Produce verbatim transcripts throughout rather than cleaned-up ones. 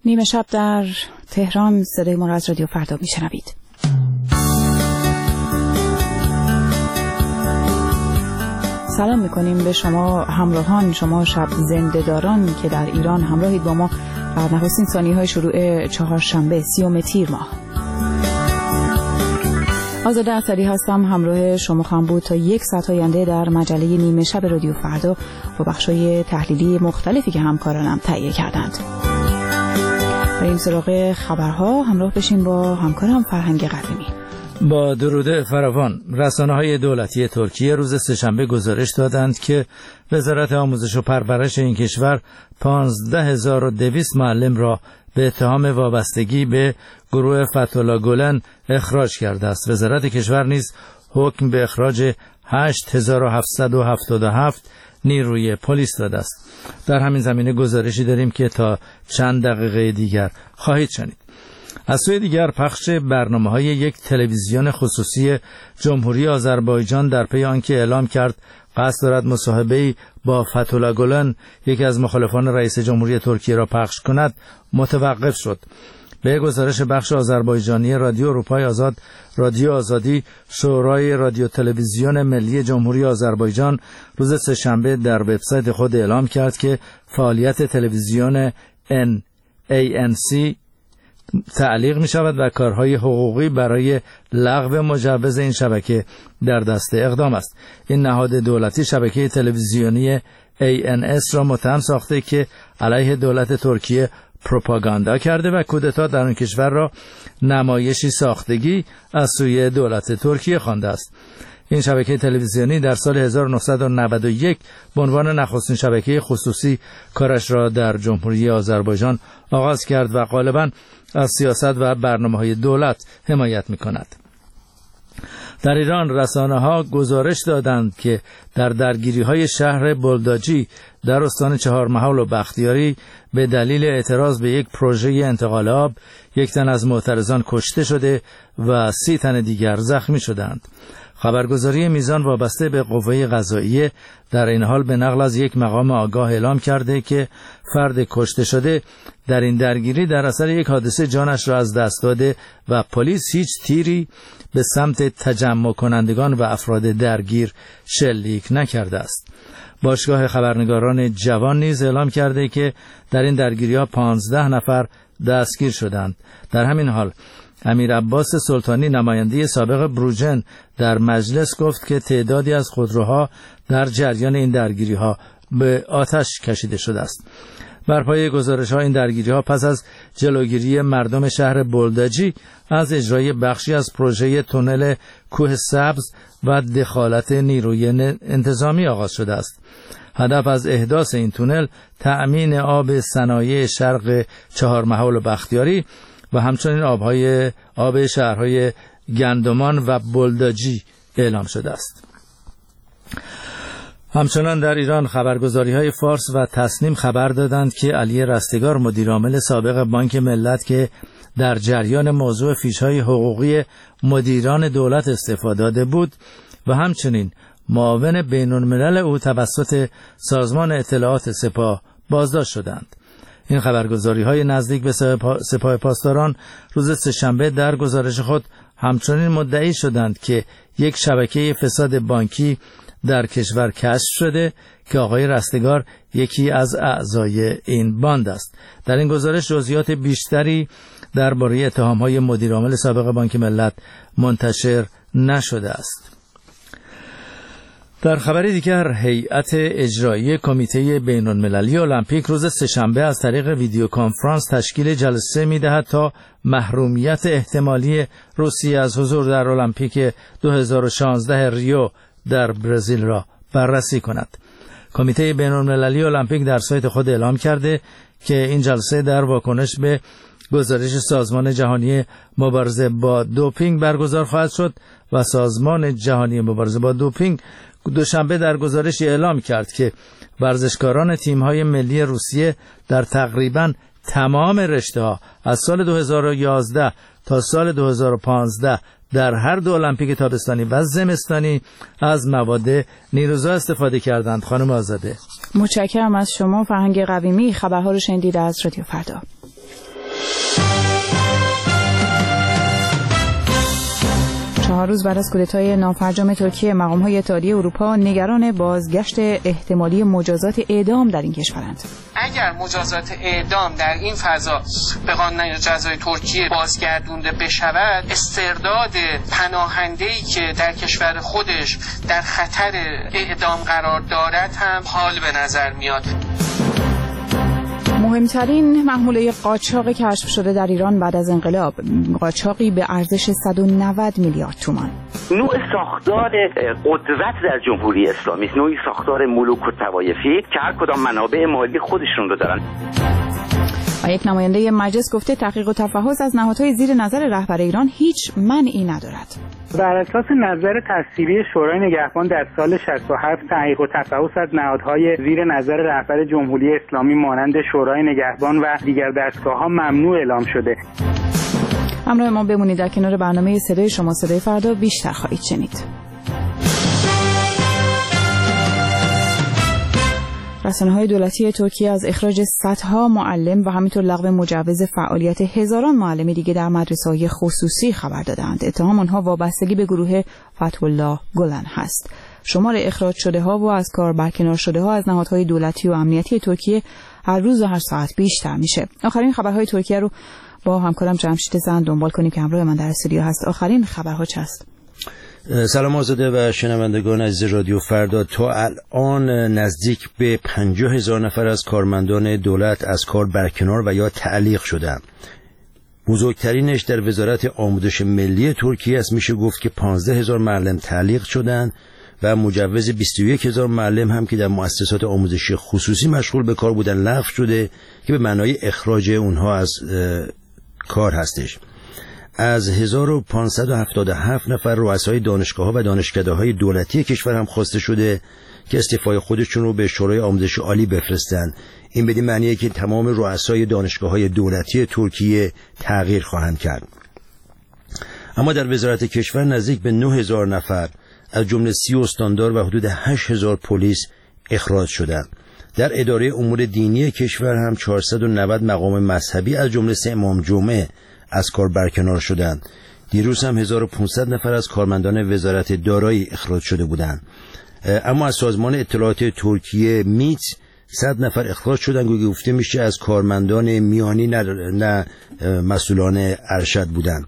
نیمه شب در تهران، صدای ما را از رادیو فردا میشنوید. سلام میکنیم به شما همراهان، شما شب زنده داران که در ایران همراهید با ما در نخستین ثانیه های شروع چهارشنبه سیوم تیر ماه. آزاده اثری هستم، همراه شما خواهم بود تا یک ساعت آینده در مجله نیمه شب رادیو فردا با بخشای تحلیلی مختلفی که همکارانم تهیه کردند. بریم سراغ خبرها، همراه بشین با همکارم فرهنگ قویمی. با درود فراوان، رسانه‌های دولتی ترکیه روز سه‌شنبه گزارش دادند که وزارت آموزش و پرورش این کشور پانزده هزار و دویست معلم را به اتهام وابستگی به گروه فتح‌الله گلن اخراج کرده است. وزارت کشور نیز حکم به اخراج هشت هزار و هفتصد و هفتاد و هفت نیروی پلیس داده است. در همین زمینه گزارشی داریم که تا چند دقیقه دیگر خواهید شنید. از سوی دیگر پخش برنامه‌های یک تلویزیون خصوصی جمهوری آذربایجان در پی آنکه اعلام کرد قصد دارد مصاحبه‌ای با فتح‌الله گلن، یکی از مخالفان رئیس جمهوری ترکیه، را پخش کند متوقف شد. به گزارش بخش آذربایجانی رادیو اروپای آزاد، رادیو آزادی، شورای رادیو تلویزیون ملی جمهوری آذربایجان روز سه‌شنبه در وبسایت خود اعلام کرد که فعالیت تلویزیون ان ای ان سی تعلیق می شود و کارهای حقوقی برای لغو مجوز این شبکه در دست اقدام است. این نهاد دولتی شبکه تلویزیونی ای ان اس را متهم ساخته که علیه دولت ترکیه پروپاگاندا کرده و کودتا در آن کشور را نمایشی ساختگی از سوی دولت ترکیه خوانده است. این شبکه تلویزیونی در سال هزار و نهصد و نود و یک به عنوان نخستین شبکه خصوصی کارش را در جمهوری آذربایجان آغاز کرد و غالباً از سیاست و برنامه‌های دولت حمایت می‌کند. در ایران رسانه‌ها گزارش دادند که در درگیری‌های شهر بلداجی در استان چهارمحال و بختیاری به دلیل اعتراض به یک پروژه انتقال آب یک تن از معترضان کشته شده و سی تن دیگر زخمی شدند. خبرگزاری میزان وابسته به قوه قضاییه در این حال به نقل از یک مقام آگاه اعلام کرده که فرد کشته شده در این درگیری در اثر یک حادثه جانش را از دست داده و پلیس هیچ تیری به سمت تجمع کنندگان و افراد درگیر شلیک نکرده است. باشگاه خبرنگاران جوان نیز اعلام کرده که در این درگیری‌ها پانزده نفر دستگیر شدند. در همین حال امیر عباس سلطانی، نماینده سابق بروجن، در مجلس گفت که تعدادی از خودروها در جریان این درگیری‌ها به آتش کشیده شده است. بر پایه گزارش‌ها این درگیری‌ها پس از جلوگیری مردم شهر بلداجی از اجرای بخشی از پروژه تونل کوه سبز و دخالت نیروی انتظامی آغاز شده است. هدف از احداث این تونل تأمین آب صنایع شرق چهارمحال و بختیاری و همچنین آبهای آب شهرهای گندمان و بلداجی اعلام شده است. همچنان در ایران خبرگزاری‌های فارس و تسنیم خبر دادند که علی رستگار، مدیرعامل سابق بانک ملت که در جریان موضوع فیش‌های حقوقی مدیران دولت استعفا داده بود و همچنین معاون بین‌الملل او توسط سازمان اطلاعات سپاه بازداشت شدند. این خبرگزاری‌های نزدیک به سپاه پاسداران روز سه‌شنبه در گزارش خود همچنین مدعی شدند که یک شبکه فساد بانکی در کشور کشف شده که آقای رستگار یکی از اعضای این باند است. در این گزارش جزئیات بیشتری درباره اتهام‌های مدیرعامل سابق بانک ملت منتشر نشده است. در خبر دیگر، هیئت اجرایی کمیته بین‌المللی المپیک روز سه‌شنبه از طریق ویدیو کنفرانس تشکیل جلسه می‌دهد تا محرومیت احتمالی روسیه از حضور در المپیک دو هزار و شانزده ریو در برزیل را بررسی کند. کمیته بین‌المللی المپیک در سایت خود اعلام کرده که این جلسه در واکنش به گزارش سازمان جهانی مبارزه با دوپینگ برگزار خواهد شد و سازمان جهانی مبارزه با دوپینگ دوشنبه در گزارشی اعلام کرد که ورزشکاران تیم‌های ملی روسیه در تقریباً تمام رشته‌ها از سال دو هزار و یازده تا سال دو هزار و پانزده در هر دو المپیک تابستانی و زمستانی از مواد نیروزا استفاده کردند. خانم آزاده، متشکرم از شما فرهنگ قویمی. خبرها رو شنیدید از رادیو فردا. چهار روز بعد از کودتای نافرجام ترکیه، مقام‌های اتحادیه اروپا نگران بازگشت احتمالی مجازات اعدام در این کشورند. اگر مجازات اعدام در این فضا به قانون جزای ترکیه بازگردونده بشود، استرداد پناهنده‌ای که در کشور خودش در خطر اعدام قرار دارد هم حال به نظر میاد. مهمترین محموله قاچاق کشف شده در ایران بعد از انقلاب، قاچاقی به ارزش صد و نود میلیارد تومان. نوع ساختار قدرت در جمهوری اسلامی است، نوعی ساختار ملوک و طوایفی که هر کدام منابع مالی خودشون رو دارن. و یک نماینده مجلس گفته تحقیق و تفحص از نهادهای زیر نظر رهبر ایران هیچ مانعی ندارد. بر اساس نظر تصویری شورای نگهبان در سال شصت و هفت، تحقیق و تفحص از نهادهای زیر نظر رهبر جمهوری اسلامی مانند شورای نگهبان و دیگر دستگاه‌ها ممنوع اعلام شده. همراه ما بمونید، در کنار برنامه صدای شما صدای فردا بیشتر خواهید شنید. رسانه‌های دولتی ترکیه از اخراج صدها معلم و همینطور لغو مجوز فعالیت هزاران معلم دیگه در مدرسه‌های خصوصی خبر دادند. اتهام آنها وابستگی به گروه فتح الله گلن هست. شمار اخراج شده ها و از کار برکنار شده ها از نهادهای دولتی و امنیتی ترکیه هر روز و هر ساعت بیشتر میشه. آخرین خبرهای ترکیه رو با همکارم جمشید زند دنبال کنیم که همراه من در استودیو هست. آخرین خبرها چه است؟ سلام آزاده و شنوندگان عزیز رادیو فردا. تا الان نزدیک به پنجاه هزار نفر از کارمندان دولت از کار برکنار و یا تعلیق شدند. بزرگترینش در وزارت آموزش ملی ترکیه است. میشه گفت که پانزده هزار معلم تعلیق شدند و مجوز بیست و یک هزار معلم هم که در مؤسسات آموزشی خصوصی مشغول به کار بودن لغو شده که به معنای اخراج اونها از کار هستش. از هزار و پانصد و هفتاد و هفت نفر رؤسای دانشگاه‌ها و دانشکده‌های دولتی کشور هم خواسته شده که استعفای خودشون رو به شورای آموزش عالی بفرستن. این بدین معنیه که تمام رؤسای دانشگاه‌های دولتی ترکیه تغییر خواهند کرد. اما در وزارت کشور نزدیک به نه هزار نفر از جمله سی استاندار و حدود هشت هزار پلیس اخراج شدند. در اداره امور دینی کشور هم چهارصد و نود مقام مذهبی از جمله سه امام جمعه از کار برکنار شدند. دیروز هم هزار و پانصد نفر از کارمندان وزارت دارایی اخراج شده بودند. اما از سازمان اطلاعات ترکیه میت صد نفر اخراج شدند که گفته میشه از کارمندان میانی نه, نه مسئولان ارشد بودند.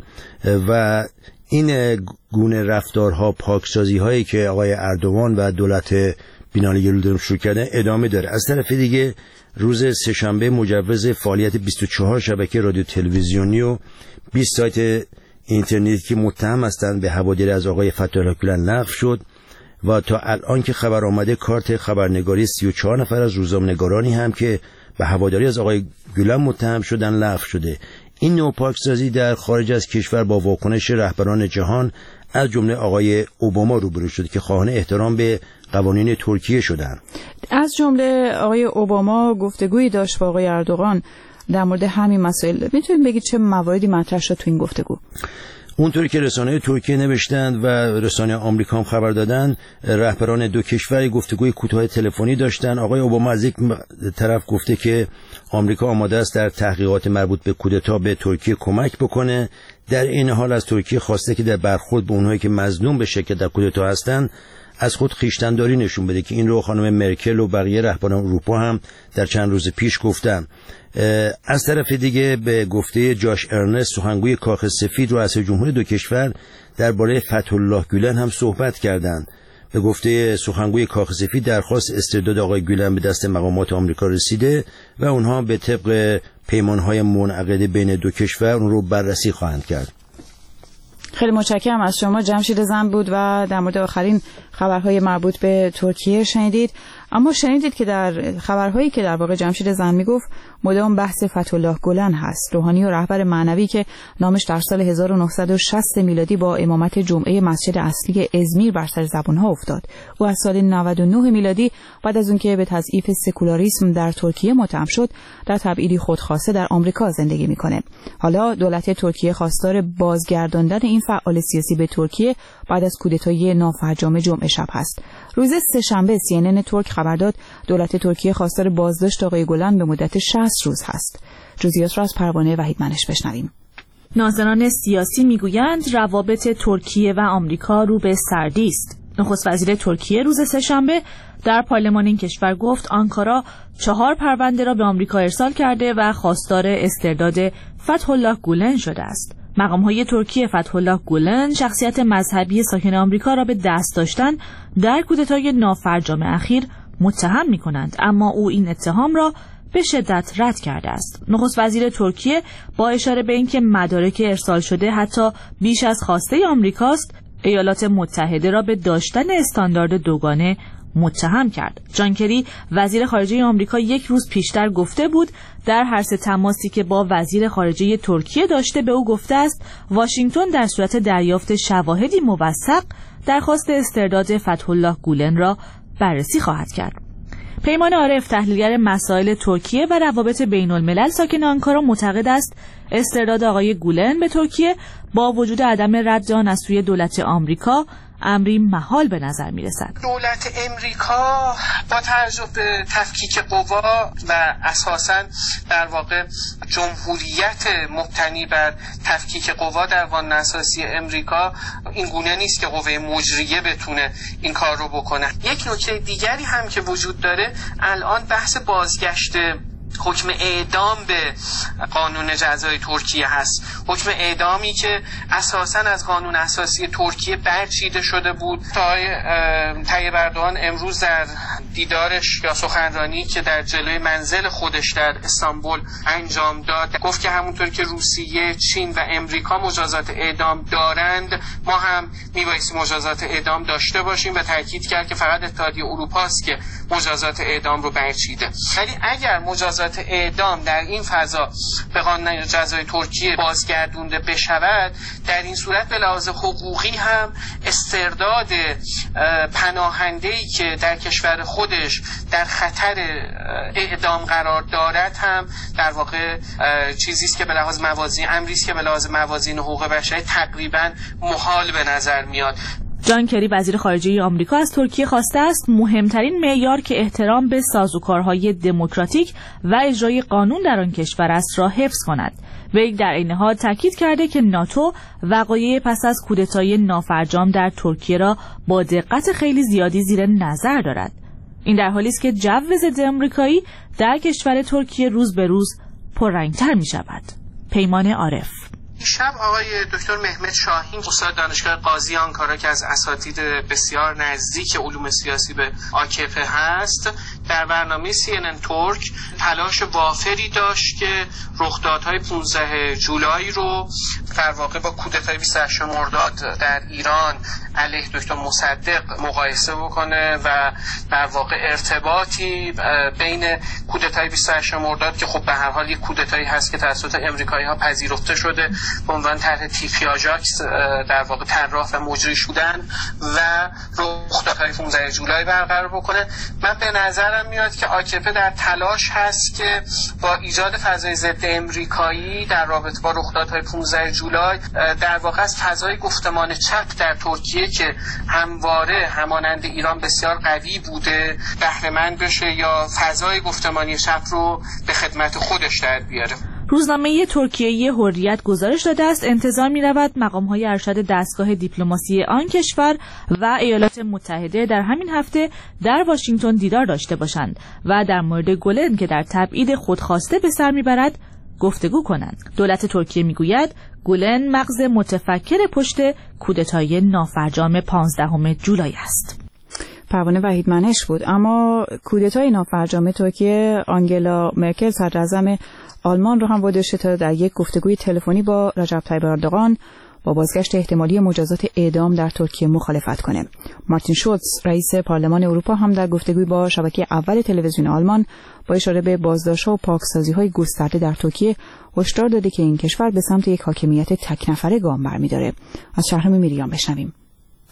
و این گونه رفتارها، پاکسازی هایی که آقای اردوغان و دولت بینال یلدرم شروع کردن ادامه داره. از طرف دیگه روز سه‌شنبه مجوز فعالیت بیست و چهار شبکه رادیو تلویزیونی و بیست سایت اینترنتی که متهم هستند به هواداری از آقای فتح الله گلن لغو شد و تا الان که خبر آمده کارت خبرنگاری سی و چهار نفر از روزنامه‌نگارانی هم که به هواداری از آقای گلن متهم شدن لغو شده. این نوع پاکسازی در خارج از کشور با واکنش رهبران جهان از جمله آقای اوباما روبرو شد که خواهان احترام به قوانین ترکیه شدند. از جمله آقای اوباما گفتگویی داشت با آقای اردوغان در مورد همین مسائل. میتونید بگید چه مواردی مطرح شد تو این گفتگو؟ اونطوری که رسانه‌های ترکیه نوشتند و رسانه آمریکا هم خبر دادن، رهبران دو کشور گفتگوی کوتاه تلفنی داشتن. آقای اوباما از یک طرف گفته که آمریکا آماده است در تحقیقات مربوط به کودتا به ترکیه کمک بکنه. در این حال از ترکیه خواسته که در برخورد به اونهایی که مظنون به شرکت در کودتا هستند از خود خویشتن‌داری نشون بده که این رو خانم مرکل و بقیه رهبران اروپا هم در چند روز پیش گفتن. از طرف دیگه به گفته جاش ارنست سخنگوی کاخ سفید رئیس جمهور دو کشور درباره فتح الله گلن هم صحبت کردند. به گفته سخنگوی کاخ سفید درخواست استرداد آقای گلن به دست مقامات آمریکا رسیده و اونها به طبق پیمان‌های منعقده بین دو کشور اون رو بررسی خواهند کرد. خیلی متشکرم از شما. جمشید زند بود و در مورد آخرین خبرهای مربوط به ترکیه شنیدید. اما شنیدید که در خبرهایی که در واقع جمشید زند میگفت مدام بحث فتح الله گلن هست، روحانی و رهبر معنوی که نامش در سال هزار و نهصد و شصت میلادی با امامت جمعه مسجد اصلی ازمیر بر سر زبانها افتاد. او از سال نود و نه میلادی بعد از اون که به تضعیف سکولاریسم در ترکیه متهم شد، در تبعیدی خودخواسته در آمریکا زندگی میکنه. حالا دولت ترکیه خواستار بازگرداندن این فعال سیاسی به ترکیه بعد از کودتای نافرجام جمعه شب هست. روز سه‌شنبه سی ان ان ترک خبر خبر داد دولت ترکیه خواستار بازداشت آقای گولن به مدت شصت روز هست. جزئیات را از پروانه وحید منش بشنویم. ناظران سیاسی میگویند روابط ترکیه و آمریکا رو به سردی است. نخست وزیر ترکیه روز سه‌شنبه در پارلمان این کشور گفت آنکارا چهار پرونده را به آمریکا ارسال کرده و خواستار استرداد فتح الله گولن شده است. مقام‌های ترکیه فتح الله گولن شخصیت مذهبی ساکن آمریکا را به دست داشتن در کودتای نافرجام اخیر متهم می‌کنند، اما او این اتهام را به شدت رد کرده است. نخست وزیر ترکیه با اشاره به اینکه مدارک ارسال شده حتی بیش از خواسته آمریکاست، ایالات متحده را به داشتن استاندارد دوگانه متهم کرد. جان کری وزیر خارجه آمریکا یک روز پیشتر گفته بود در هر سه تماسی که با وزیر خارجه ترکیه داشته به او گفته است واشنگتن در صورت دریافت شواهدی موثق درخواست استرداد فتح الله گولن را بررسی خواهد کرد. پیمان عارف تحلیلگر مسائل ترکیه و روابط بین الملل ساکن آنکارا معتقد است استرداد آقای گولن به ترکیه با وجود عدم رد آن از سوی دولت آمریکا امری محال به نظر می رسد. دولت امریکا با توجه به تفکیک قوا و اساساً در واقع جمهوریت مبتنی بر تفکیک قوا در قانون اساسی امریکا این گونه نیست که قوه مجریه بتونه این کار رو بکنه. یک نکته دیگری هم که وجود داره الان بحث بازگشت حکم اعدام به قانون جزای ترکیه هست. حکم اعدامی که اساساً از قانون اساسی ترکیه برچیده شده بود. آقای طیب اردوغان امروز در دیدارش یا سخنرانی که در جلوی منزل خودش در استانبول انجام داد گفت که همونطور که روسیه، چین و امریکا مجازات اعدام دارند ما هم میبایستی مجازات اعدام داشته باشیم و تاکید کرد که فقط اتحادیه اروپا است که مجازات اعدام رو برچیده. ولی اگر مجازات اعدام در این فضا به قانون جزای ترکیه بازگردونده بشود در این صورت به لحاظ حقوقی هم استرداد پناهنده‌ای که در کشور خودش در خطر اعدام قرار دارد هم در واقع چیزی است که به لحاظ موازین امری است که به لحاظ موازین حقوق بشری تقریبا محال به نظر میاد. جان کری وزیر خارجه آمریکا از ترکیه خواسته است مهمترین معیار که احترام به سازوکارهای دموکراتیک و اجرای قانون در آن کشور است را حفظ کند. وی در این حال تاکید کرده که ناتو وقایع پس از کودتای نافرجام در ترکیه را با دقت خیلی زیادی زیر نظر دارد. این در حالی است که جو ضد آمریکایی در کشور ترکیه روز به روز پررنگتر می شود. پیمان عارف. شب آقای دکتر مهمت شاهین استاد دانشگاه قاضی آنکارا که از اساتید بسیار نزدیک علوم سیاسی به آکف هست در برنامه سی ان ان ترک تلاش وافری داشت که رخدادهای پانزده جولای رو در واقع با کودتای بیست و هشتم مرداد در ایران علیه دکتر مصدق مقایسه بکنه و در واقع ارتباطی بین کودتای بیست و هشتم مرداد که خب به هر حال یک کودتایی هست که توسط امریکایی‌ها پذیرفته شده به عنوان طرح تیفیاژاکس در واقع طراح و مجری شدن و رخدادهای پانزده جولای برقرار بکنه. من به نظرم میاد که آکف در تلاش هست که با ایجاد فضای ضد امریکایی در رابطه با رخدادهای پانزده جولای در واقع از فضای گفتمان چپ در ترکیه که همواره همانند ایران بسیار قوی بوده بهره مند بشه یا فضای گفتمانی چپ رو به خدمت خودش در بیاره. روزنامه ترکیه حریت گزارش داده است انتظار می‌رود مقام‌های ارشد دستگاه دیپلماسی آن کشور و ایالات متحده در همین هفته در واشنگتن دیدار داشته باشند و در مورد گولن که در تبعید خودخواسته به سر می‌برد گفتگو کنند. دولت ترکیه می‌گوید گولن مغز متفکر پشت کودتای نافرجام پانزدهم جولای است. پروانه وحید منش بود. اما کودتای نافرجام ترکیه آنگلا مرکل صدراعظم آلمان رو هم وادار شد تا در یک گفتگوی تلفنی با رجب طیب اردوغان با بازگشت احتمالی مجازات اعدام در ترکیه مخالفت کنه. مارتین شولز رئیس پارلمان اروپا هم در گفتگوی با شبکه اول تلویزیون آلمان با اشاره به بازداشت‌ها و پاکسازی‌های گسترده در ترکیه هشدار داده که این کشور به سمت یک حاکمیت تک نفره گام برمی‌داره. از شهرام میریان بشنویم.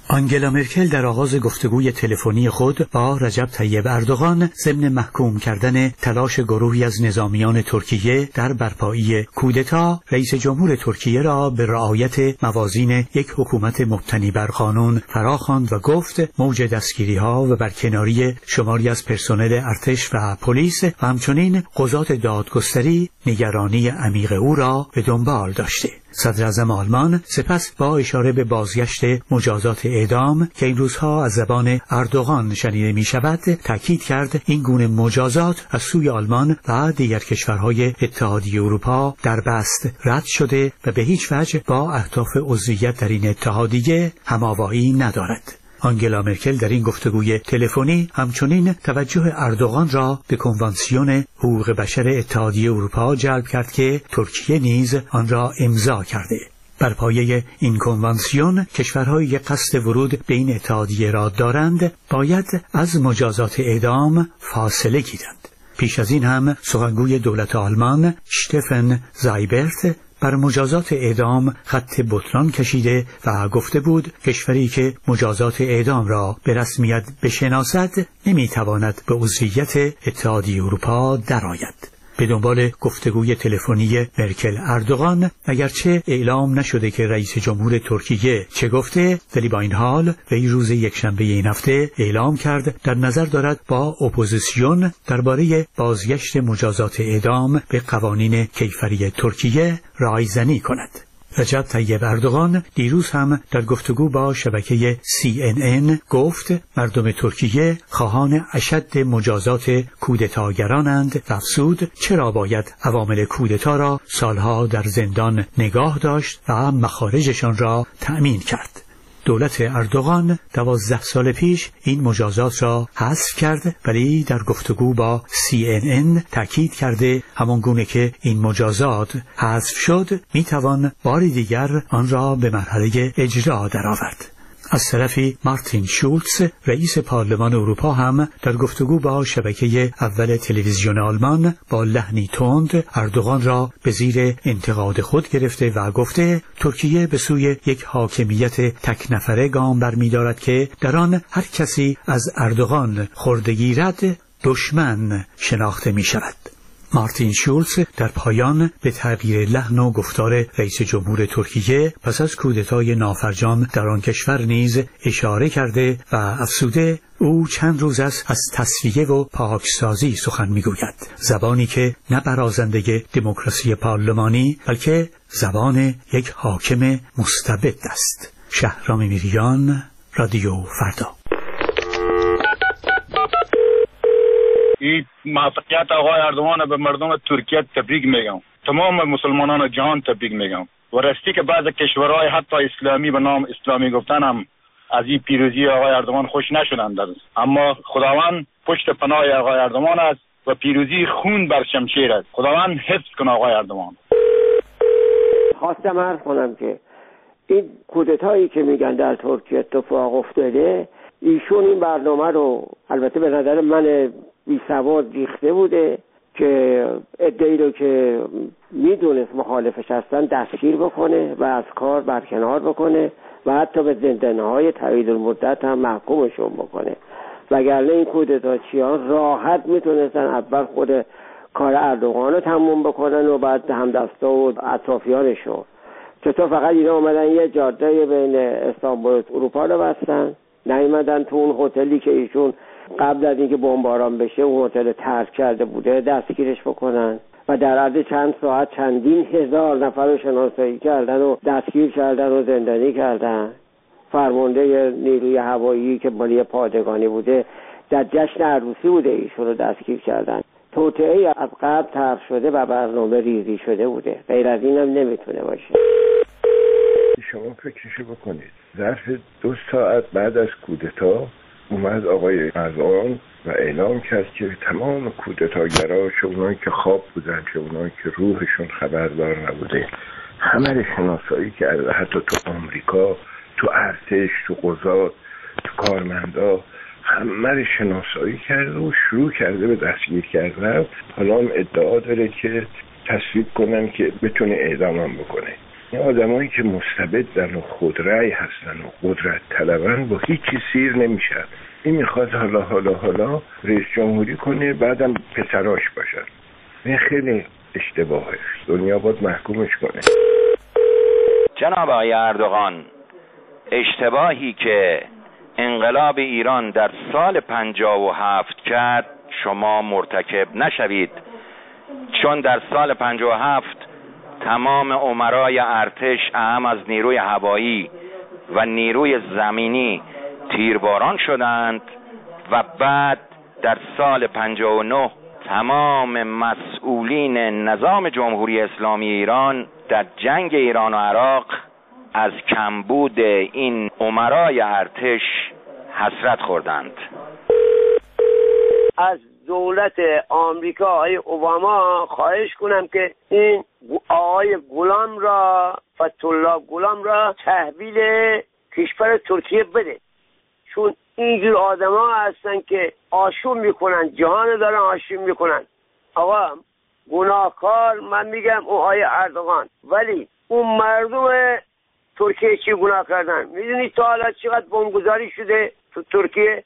آنگلا مرکل در آغاز گفتگوی تلفنی خود با رجب طیب اردوغان ضمن محکوم کردن تلاش گروهی از نظامیان ترکیه در برپایی کودتا، رئیس جمهور ترکیه را به رعایت موازین یک حکومت مبتنی بر قانون فراخواند و گفت موج دستگیری‌ها و برکناری شماری از پرسنل ارتش و پلیس و همچنین قضات دادگستری نگرانی عمیق او را به دنبال داشته. صدر اعظم آلمان سپس با اشاره به بازگشت مجازات اعدام که این روزها از زبان اردوغان شنیده می شود تاکید کرد این گونه مجازات از سوی آلمان و دیگر کشورهای اتحادیه اروپا در بست رد شده و به هیچ وجه با اهداف عضویت در این اتحادیه هم‌آوایی ندارد. آنگلا مرکل در این گفتگوی تلفنی همچنین توجه اردوغان را به کنوانسیون حقوق بشر اتحادیه اروپا جلب کرد که ترکیه نیز آن را امضا کرده. بر پایه این کنوانسیون کشورهایی که قصد ورود به این اتحادیه را دارند باید از مجازات اعدام فاصله گیرند. پیش از این هم سخنگوی دولت آلمان شتفن زایبرت بر مجازات اعدام خط بطلان کشیده و گفته بود کشوری که مجازات اعدام را به رسمیت بشناسد نمیتواند به عضویت اتحادیه اروپا درآید. به دنبال گفتگوی تلفنی مرکل اردوغان اگرچه اعلام نشده که رئیس جمهور ترکیه چه گفته، ولی با این حال وی روز یکشنبه این هفته اعلام کرد در نظر دارد با اپوزیسیون درباره بازگشت مجازات اعدام به قوانین کیفری ترکیه رایزنی کند. رجب طیب اردوغان دیروز هم در گفتگو با شبکه سی ان ان گفت مردم ترکیه خواهان اشد مجازات کودتاگرانند و افزود چرا باید عوامل کودتا را سالها در زندان نگاه داشت و مخارجشان را تأمین کرد. دولت اردوغان دوازده سال پیش این مجازات را حذف کرد، ولی در گفتگو با سی ان ان تاکید کرده همان گونه که این مجازات حذف شد میتوان بار دیگر آن را به مرحله اجرا درآورد. از طرفی مارتین شولتز رئیس پارلمان اروپا هم در گفتگو با شبکه اول تلویزیون آلمان با لحنی تند اردوغان را به زیر انتقاد خود گرفته و گفته ترکیه به سوی یک حاکمیت تک نفره گام برمی‌دارد که در آن هر کسی از اردوغان خورده گیرد دشمن شناخته می شود. مارتین شولتز در پایان به تغییر لحن و گفتار رئیس جمهور ترکیه پس از کودتای نافرجام در آن کشور نیز اشاره کرده و افزوده او چند روز است از تصفیه و پاکسازی سخن میگوید، زبانی که نه برازنده دموکراسی پارلمانی بلکه زبان یک حاکم مستبد است. شهرام میریان، رادیو فردا. این موفقیت آقای اردوغان به مردم ترکیه تبریک میگم، تمام مسلمانان جهان تبریک میگم و راستی که بعض کشورهای حتی اسلامی به نام اسلامی گفتن هم از این پیروزی آقای اردوغان خوش نشدند، اما خداوند پشت پناه آقای اردوغان است و پیروزی خون بر شمشیر است. خداوند حفظ کنه آقای اردوغان. خواستم عرض کنم که این کودتایی که میگن در ترکیه اتفاق افتاده، ایشون این برنامه رو البته به نظر من بی سواد ریخته بوده که عده‌ای رو که میدونست مخالفش هستن دستگیر بکنه و از کار برکنار بکنه و حتی به زندانهای طویل المدت هم محکومشون بکنه، وگرنه این کودتاچیان راحت میتونستن اول خود کار اردوغان رو تموم بکنن و بعد همدستا و اطرافیانشون. چطور فقط اینا اومدن یه جاده بین استانبول و اروپا رو بستن، نیومدن تو اون هتلی که ایشون قبل از اینکه بمباران بشه اون هتل ترک کرده بوده دستگیرش بکنن و در عرض چند ساعت چندین هزار نفر رو شناسایی کردن و دستگیر کردن و زندانی کردن. فرمانده نیروی هوایی که مالی پادگانی بوده در جشن عروسی بوده ایشون رو دستگیر کردن. توطئه از قبل طرح شده و برنامه ریزی شده بوده، غیر از این هم نمیتونه باشه. شما فکرشو بکنید، ظرف دو ساعت بعد از کودتا اومد آقای اردوغان و اعلام کرد که تمام کودتاگرها، چه اونایی که خواب بودن چه اونایی که روحشون خبردار نبوده، همه رو شناسایی کرده، حتی تو آمریکا، تو ارتش، تو قضات، تو کارمندا، همه رو شناسایی کرده و شروع کرده به دستگیر کردن. حالا هم ادعا داره که تصویب کنن که بتونه اعدامم بکنه. این آدمایی که مستبدن و خودرأی هستن و قدرت طلبن با هیچی سیر نمیشن. این میخواد حالا حالا حالا رئیس جمهوری کنه، بعدم پسراش باشن. این خیلی اشتباهه. دنیا باید محکومش کنه. جناب آقای اردوغان، اشتباهی که انقلاب ایران در سال پنجاه و هفت کرد شما مرتکب نشوید، چون در سال پنجاه و هفت تمام امرای ارتش اهم از نیروی هوایی و نیروی زمینی تیرباران شدند و بعد در سال پنجاه و نه تمام مسئولین نظام جمهوری اسلامی ایران در جنگ ایران و عراق از کمبود این امرای ارتش حسرت خوردند. از دولت آمریکا آقای اوباما خواهش کنم که این آقای غلام را فتح‌الله غلام را تحویل کشور ترکیه بده، چون اینجور آدم ها هستن که آشوب میکنن، جهان دارن آشوب میکنن. آقا گناهکار من میگم اون آقای اردوغان، ولی اون مردم ترکیه چی گناه کردن؟ میدونی تا حالا چقدر بمبگذاری شده تو ترکیه؟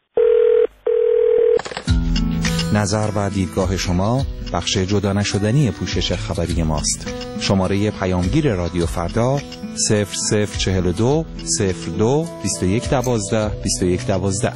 نظر و دیدگاه شما بخش جدا نشدنی پوشش خبری ماست. شماره پیامگیر رادیو فردا صفر صفر چهل و دو صفر دو بیست و یک دوازده بیست و یک دوازده.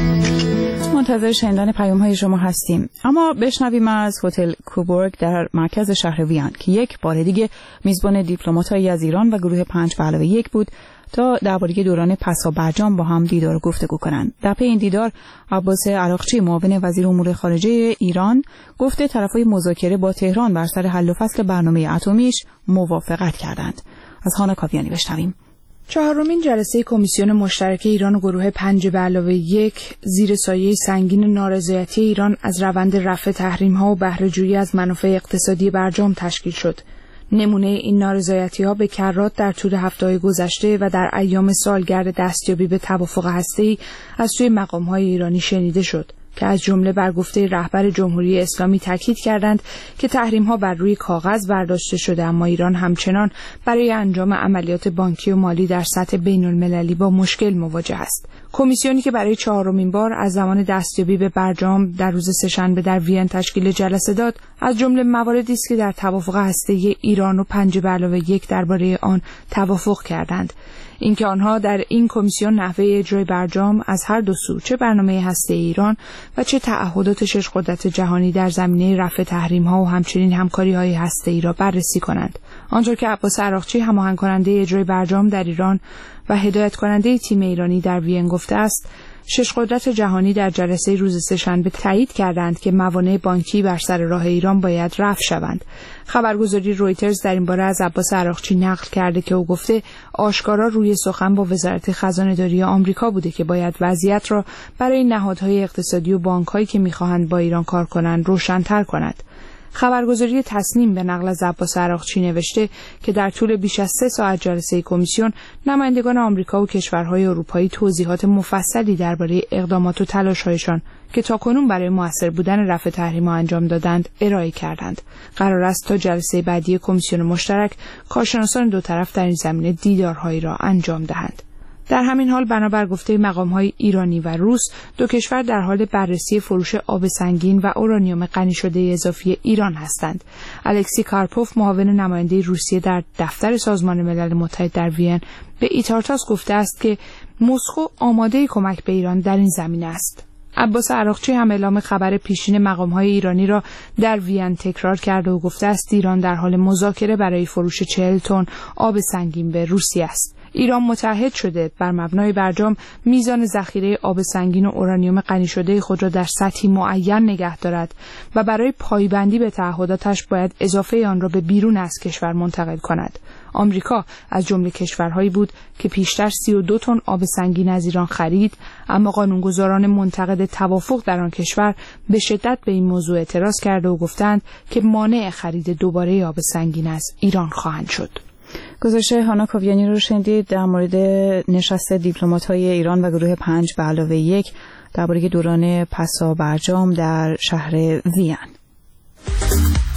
منتظر شنیدن پیام های شما هستیم، اما بشنویم از هتل کوبورگ در مرکز شهر وین که یک بار دیگه میزبان دیپلمات‌هایی از ایران و گروه پنج به علاوه یک بود تا درباره دوران پسا برجام با هم دیدار و گفتگو کنند. در پی این دیدار عباس عراقچی معاون وزیر امور خارجه ایران گفته طرفای مذاکره با تهران بر سر حل و فصل برنامه اتمیش موافقت کردند. از هانا کاویانی بشنویم. چهارمین جلسه کمیسیون مشترک ایران و گروه پنج به علاوه یک زیر سایه سنگین نارضایتی ایران از روند رفع تحریم‌ها و بهره‌جویی از منافع اقتصادی برجام تشکیل شد. نمونه این نارضایتی‌ها به کرات در طول هفته‌های گذشته و در ایام سالگرد دستیابی به توافق هسته‌ای از سوی مقام‌های ایرانی شنیده شد که از جمله بر گفته رهبر جمهوری اسلامی تاکید کردند که تحریم‌ها بر روی کاغذ برداشته شده، اما ایران همچنان برای انجام عملیات بانکی و مالی در سطح بین‌المللی با مشکل مواجه است. کمیسیونی که برای چهارمین بار از زمان دستیابی به برجام در روز سه‌شنبه در وین تشکیل جلسه داد، از جمله مواردی است که در توافق هسته‌ای ایران و پنج به علاوه یک درباره آن توافق کردند. اینکه آنها در این کمیسیون نحوه اجرای برجام از هر دو سو، چه برنامه هسته ایران و چه تعهدات شش قدرت جهانی در زمینه رفع تحریم‌ها و همچنین همکاری‌های هسته‌ای را بررسی کنند. آنطور که عباس عراقچی هماهنگ کننده اجرای برجام در ایران و هدایت کننده تیم ایرانی در وین گفته است، شش قدرت جهانی در جلسه روز سه‌شنبه تایید کردند که موانع بانکی بر سر راه ایران باید رفع شوند. خبرگزاری رویترز در این باره از عباس عراقچی نقل کرده که او گفته آشکارا روی سخن با وزارت خزانه‌داری آمریکا بوده که باید وضعیت را برای نهادهای اقتصادی و بانک‌هایی که می‌خواهند با ایران کار کنند روشن‌تر کند. خبرگزاری تصنیم به نقل از عباس عراقچی نوشته که در طول بیش از سه ساعت جلسه کمیسیون نمایندگان آمریکا و کشورهای اروپایی توضیحات مفصلی درباره اقدامات و تلاش‌هایشان که تاکنون برای مؤثر بودن رفع تحریم‌ها انجام دادند ارائه کردند. قرار است تا جلسه بعدی کمیسیون مشترک کارشناسان دو طرف در این زمینه دیدارهایی را انجام دهند. در همین حال بنابر گفته مقام‌های ایرانی و روس، دو کشور در حال بررسی فروش آب سنگین و اورانیوم غنی شده اضافی ایران هستند. الکسی کارپوف معاون نماینده روسیه در دفتر سازمان ملل متحد در وین به ایتارتاس گفته است که مسکو آماده کمک به ایران در این زمینه است. عباس عراقچی هم اعلام خبر پیشین مقام‌های ایرانی را در وین تکرار کرده و گفته است ایران در حال مذاکره برای فروش چهل تن آب سنگین به روسیه است. ایران متعهد شده بر مبنای برجام میزان ذخیره آب سنگین و اورانیوم غنی شده خود را در سطحی معین نگه دارد و برای پایبندی به تعهداتش باید اضافه آن را به بیرون از کشور منتقل کند. آمریکا از جمله کشورهایی بود که پیشتر سی و دو تن آب سنگین از ایران خرید، اما قانونگذاران منتقد توافق در آن کشور به شدت به این موضوع اعتراض کرده و گفتند که مانع خرید دوباره آب سنگین از ایران خواهند شد. گزارش هانا کاویانی رو شنیدید در مورد نشست دیپلمات‌های ایران و گروه پنج به علاوه یک درباره دوران پسا برجام در شهر وین.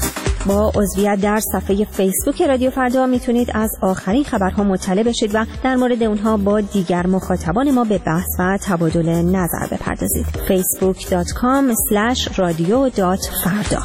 با عضویت در صفحه فیسبوک رادیو فردا میتونید از آخرین خبرها مطلع بشید و در مورد اونها با دیگر مخاطبان ما به بحث و تبادل نظر بپردازید. فیسبوک دات کام اسلش رادیو دات فردا.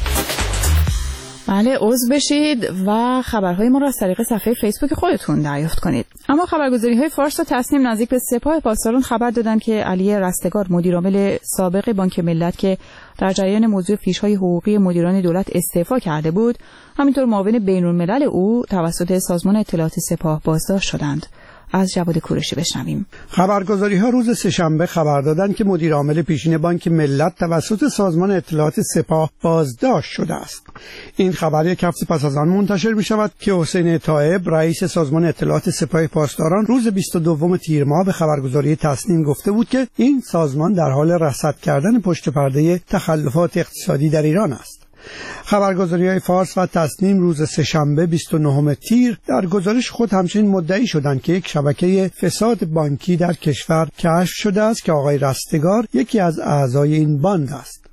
بله، عضو بشید و خبرهای ما را از طریق صفحه فیسبوک خودتون دریافت کنید. اما خبرگزاری‌های فارس و تصنیم نزدیک به سپاه پاسداران خبر دادند که علی رستگار مدیرعامل سابق بانک ملت که در جریان موضوع فیش‌های حقوقی مدیران دولت استعفا کرده بود، همینطور معاون بین‌الملل او توسط سازمان اطلاعات سپاه بازداشت شدند. از جواد کوروشی بشنویم. خبرگزاری‌ها روز سه‌شنبه خبر دادند که مدیر عامل پیشین بانک ملت توسط سازمان اطلاعات سپاه بازداشت شده است. این خبر یک هفته پس از آن منتشر می‌شود که حسین طایب رئیس سازمان اطلاعات سپاه پاسداران روز بیست و دوم تیر ماه به خبرگزاری تصنیم گفته بود که این سازمان در حال رصد کردن پشت پرده تخلفات اقتصادی در ایران است. خبرگزاری‌های فارس و تصنیم روز سه‌شنبه بیست و نهم تیر در گزارش خود همچنین مدعی شدند که یک شبکه فساد بانکی در کشور کشف شده است که آقای رستگار یکی از اعضای این باند است.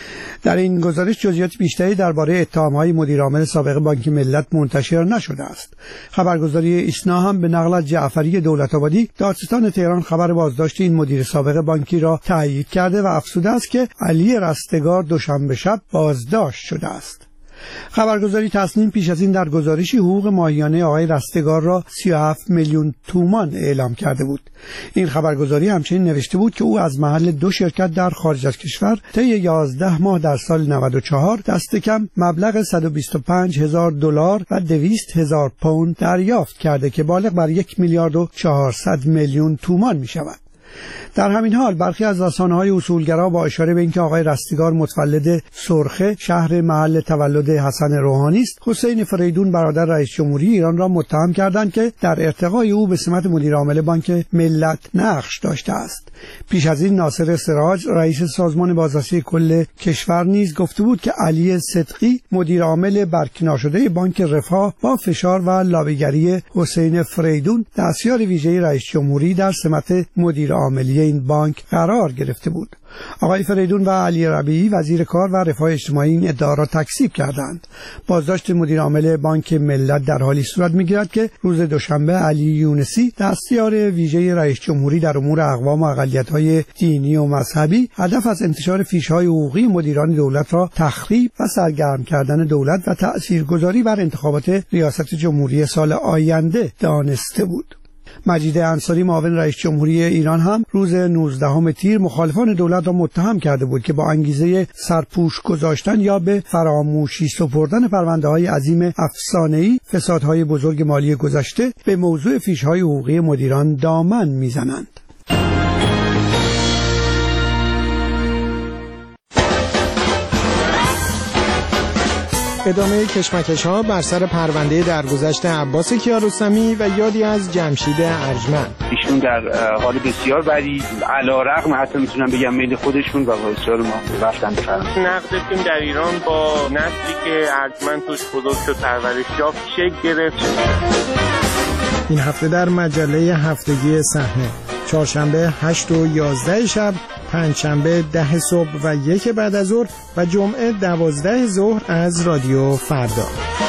در این گزارش جزئیات بیشتری درباره اتهام‌های مدیر عامل سابق بانک ملت منتشر نشده است. خبرگزاری ایسنا هم به نقل از جعفری دولت‌آبادی دادستان تهران خبر بازداشت این مدیر سابق بانکی را تایید کرده و افزوده است که علی رستگار دوشنبه شب بازداشت شده است. خبرگزاری تصنیم پیش از این در گزارشی حقوق ماهیانه آقای رستگار را سی و هفت میلیون تومان اعلام کرده بود. این خبرگزاری همچنین نوشته بود که او از محل دو شرکت در خارج از کشور طی یازده ماه در سال نود و چهار دست کم مبلغ صد و بیست و پنج هزار دلار و دویست هزار پوند دریافت کرده که بالغ بر یک میلیارد و چهارصد میلیون تومان می شود. در همین حال برخی از رسانه‌های اصولگرا با اشاره به اینکه آقای رستگار متولد سرخه شهر محل تولد حسن روحانی است، حسین فریدون برادر رئیس جمهوری ایران را متهم کردند که در ارتقای او به سمت مدیر عامل بانک ملت نقش داشته است. پیش از این ناصر سراج رئیس سازمان بازرسی کل کشور نیز گفته بود که علی صدقی مدیر عامل برکنار شده بانک رفاه با فشار و لابیگری حسین فریدون دستیار ویژه رئیس جمهوری در سمت مدیر عاملی این بانک قرار گرفته بود. آقای فریدون و علی ربیعی وزیر کار و رفاه اجتماعی این ادعا را تکذیب کردند. بازداشت مدیر عامل بانک ملت در حالی صورت می‌گیرد که روز دوشنبه علی یونسی دستیار ویژه رئیس جمهوری در امور اقوام و اقلیت‌های دینی و مذهبی هدف از انتشار فیش‌های حقوقی مدیران دولت را تخریب و سرگرم کردن دولت و تأثیرگذاری بر انتخابات ریاست جمهوری سال آینده دانسته بود. مجید انصاری معاون رئیس جمهوری ایران هم روز نوزدهم تیر مخالفان دولت را متهم کرده بود که با انگیزه سرپوش گذاشتن یا به فراموشی سپردن پرونده‌های عظیم افسانه‌ای فسادهای بزرگ مالی گذشته به موضوع فیش‌های حقوقی مدیران دامن میزنند. ادامه کشمکش‌ها بر سر پرونده درگذشت عباس کیارستمی و یادی از جمشید ارجمند. ایشون در حال بسیار بدی علی‌رغم حتی میتونم بگم میل خودشون و بسیار ما رفتن به فرانسه. نقد فیلم در ایران با نسلی که ارجمند توش بزرگ شد پرورش یافت شکل گرفت. این هفته در مجله هفتگی صحنه چهارشنبه هشت و یازده شب، پنجشنبه ده صبح و یک بعد از ظهر و جمعه دوازده ظهر از رادیو فردا.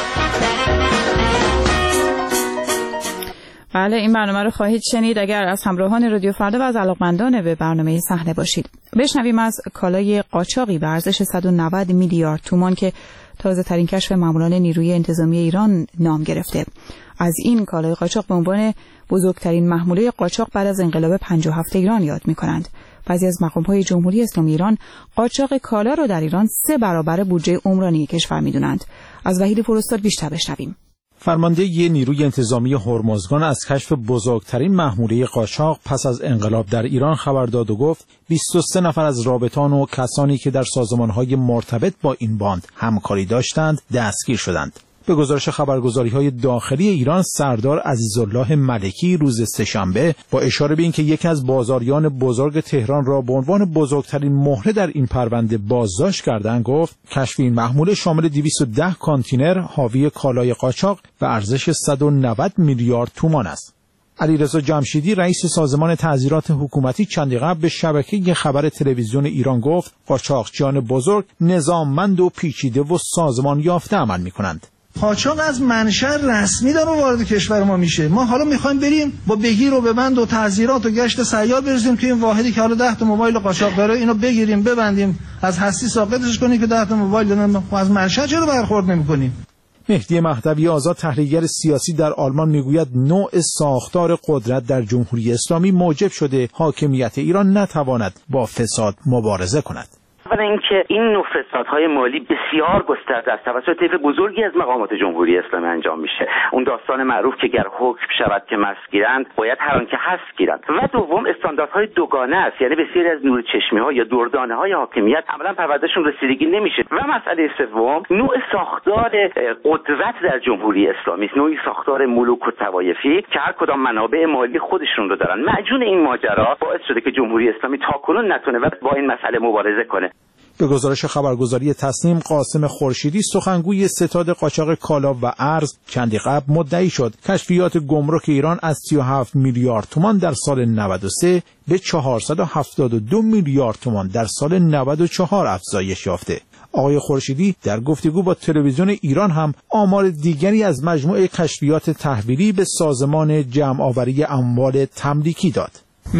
بله، این برنامه رو خواهید شنید اگر از همراهان رادیو فردا و از علاقمندان به برنامه صحنه باشید. بشنویم از کالای قاچاقی به ارزش صد و نود میلیارد تومان که تازه ترین کشف ماموران نیروی انتظامی ایران نام گرفته. از این کالای قاچاق به عنوان بزرگترین محموله قاچاق بعد از انقلاب پنجاه و هفت ایران یاد می‌کنند. بعضی از مقام‌های جمهوری اسلامی ایران قاچاق کالا را در ایران سه برابر بودجه عمرانی کشور می‌دونند. از وحید فرستاد بیشتر بشنویم. فرمانده ی نیروی انتظامی هرمزگان از کشف بزرگترین محموله قاچاق پس از انقلاب در ایران خبر داد و گفت بیست و سه نفر از رابطان و کسانی که در سازمان‌های مرتبط با این باند همکاری داشتند دستگیر شدند. به گزارش خبرگزاری‌های داخلی ایران، سردار عزیزالله ملکی روز سه‌شنبه با اشاره به اینکه یکی از بازاریان بزرگ تهران را به عنوان بزرگترین مهره در این پرونده بازداشت کردند، گفت کشف این محموله شامل دویست و ده کانتینر حاوی کالای قاچاق و ارزش صد و نود میلیارد تومان است. علیرضا جمشیدی رئیس سازمان تعزیرات حکومتی چندی قبل به شبکه خبر تلویزیون ایران گفت قاچاقچیان بزرگ نظاممند و پیچیده و سازمان یافته عمل می‌کنند. قاچاق از منشأ رسمی داره وارد کشور ما میشه. ما حالا میخوایم بریم با بگیر و ببند و تعزیرات و گشت سیار برسیم توی این واحدی که حالا ده تا موبایل قاچاق داره، اینو بگیریم ببندیم از هستی ساقطش کنیم که ده تا موبایل دارن. از منشأ چرا برخورد نمی‌کنیم؟ مهدی مهدوی آزاد تحلیلگر سیاسی در آلمان میگوید نوع ساختار قدرت در جمهوری اسلامی موجب شده حاکمیت ایران نتواند با فساد مبارزه کند. اولا اینکه این نوع فسادهای مالی بسیار گسترده است، توسط طیف بزرگی از مقامات جمهوری اسلامی انجام میشه. اون داستان معروف که گر حکم شود که مست گیرند باید هر آن که هست گیرند. و دوم استانداردهای دوگانه است، یعنی بسیاری از نور چشمی ها یا دردانه های حاکمیت عملا پروردهشون رسیدگی نمیشه. و مسئله سوم نوع ساختار قدرت در جمهوری اسلامی است، نوعی ساختار ملوک و طوایفی که هر کدام منابع مالی خودشون رو دارن. معجون این ماجرا باعث شده که جمهوری اسلامی تاکنون نتونه با این مسئله مبارزه کنه. به گزارش خبرگزاری تصنیم، قاسم خورشیدی سخنگوی ستاد قاچاق کالا و ارز چندی قبل مدعی شد کشفیات گمرک ایران از سی و هفت میلیارد تومان در سال نود و سه به چهارصد و هفتاد و دو میلیارد تومان در سال نود و چهار افزایش یافته. آقای خورشیدی در گفتگو با تلویزیون ایران هم آمار دیگری از مجموعه کشفیات تحویلی به سازمان جمع‌آوری اموال تملیکی داد.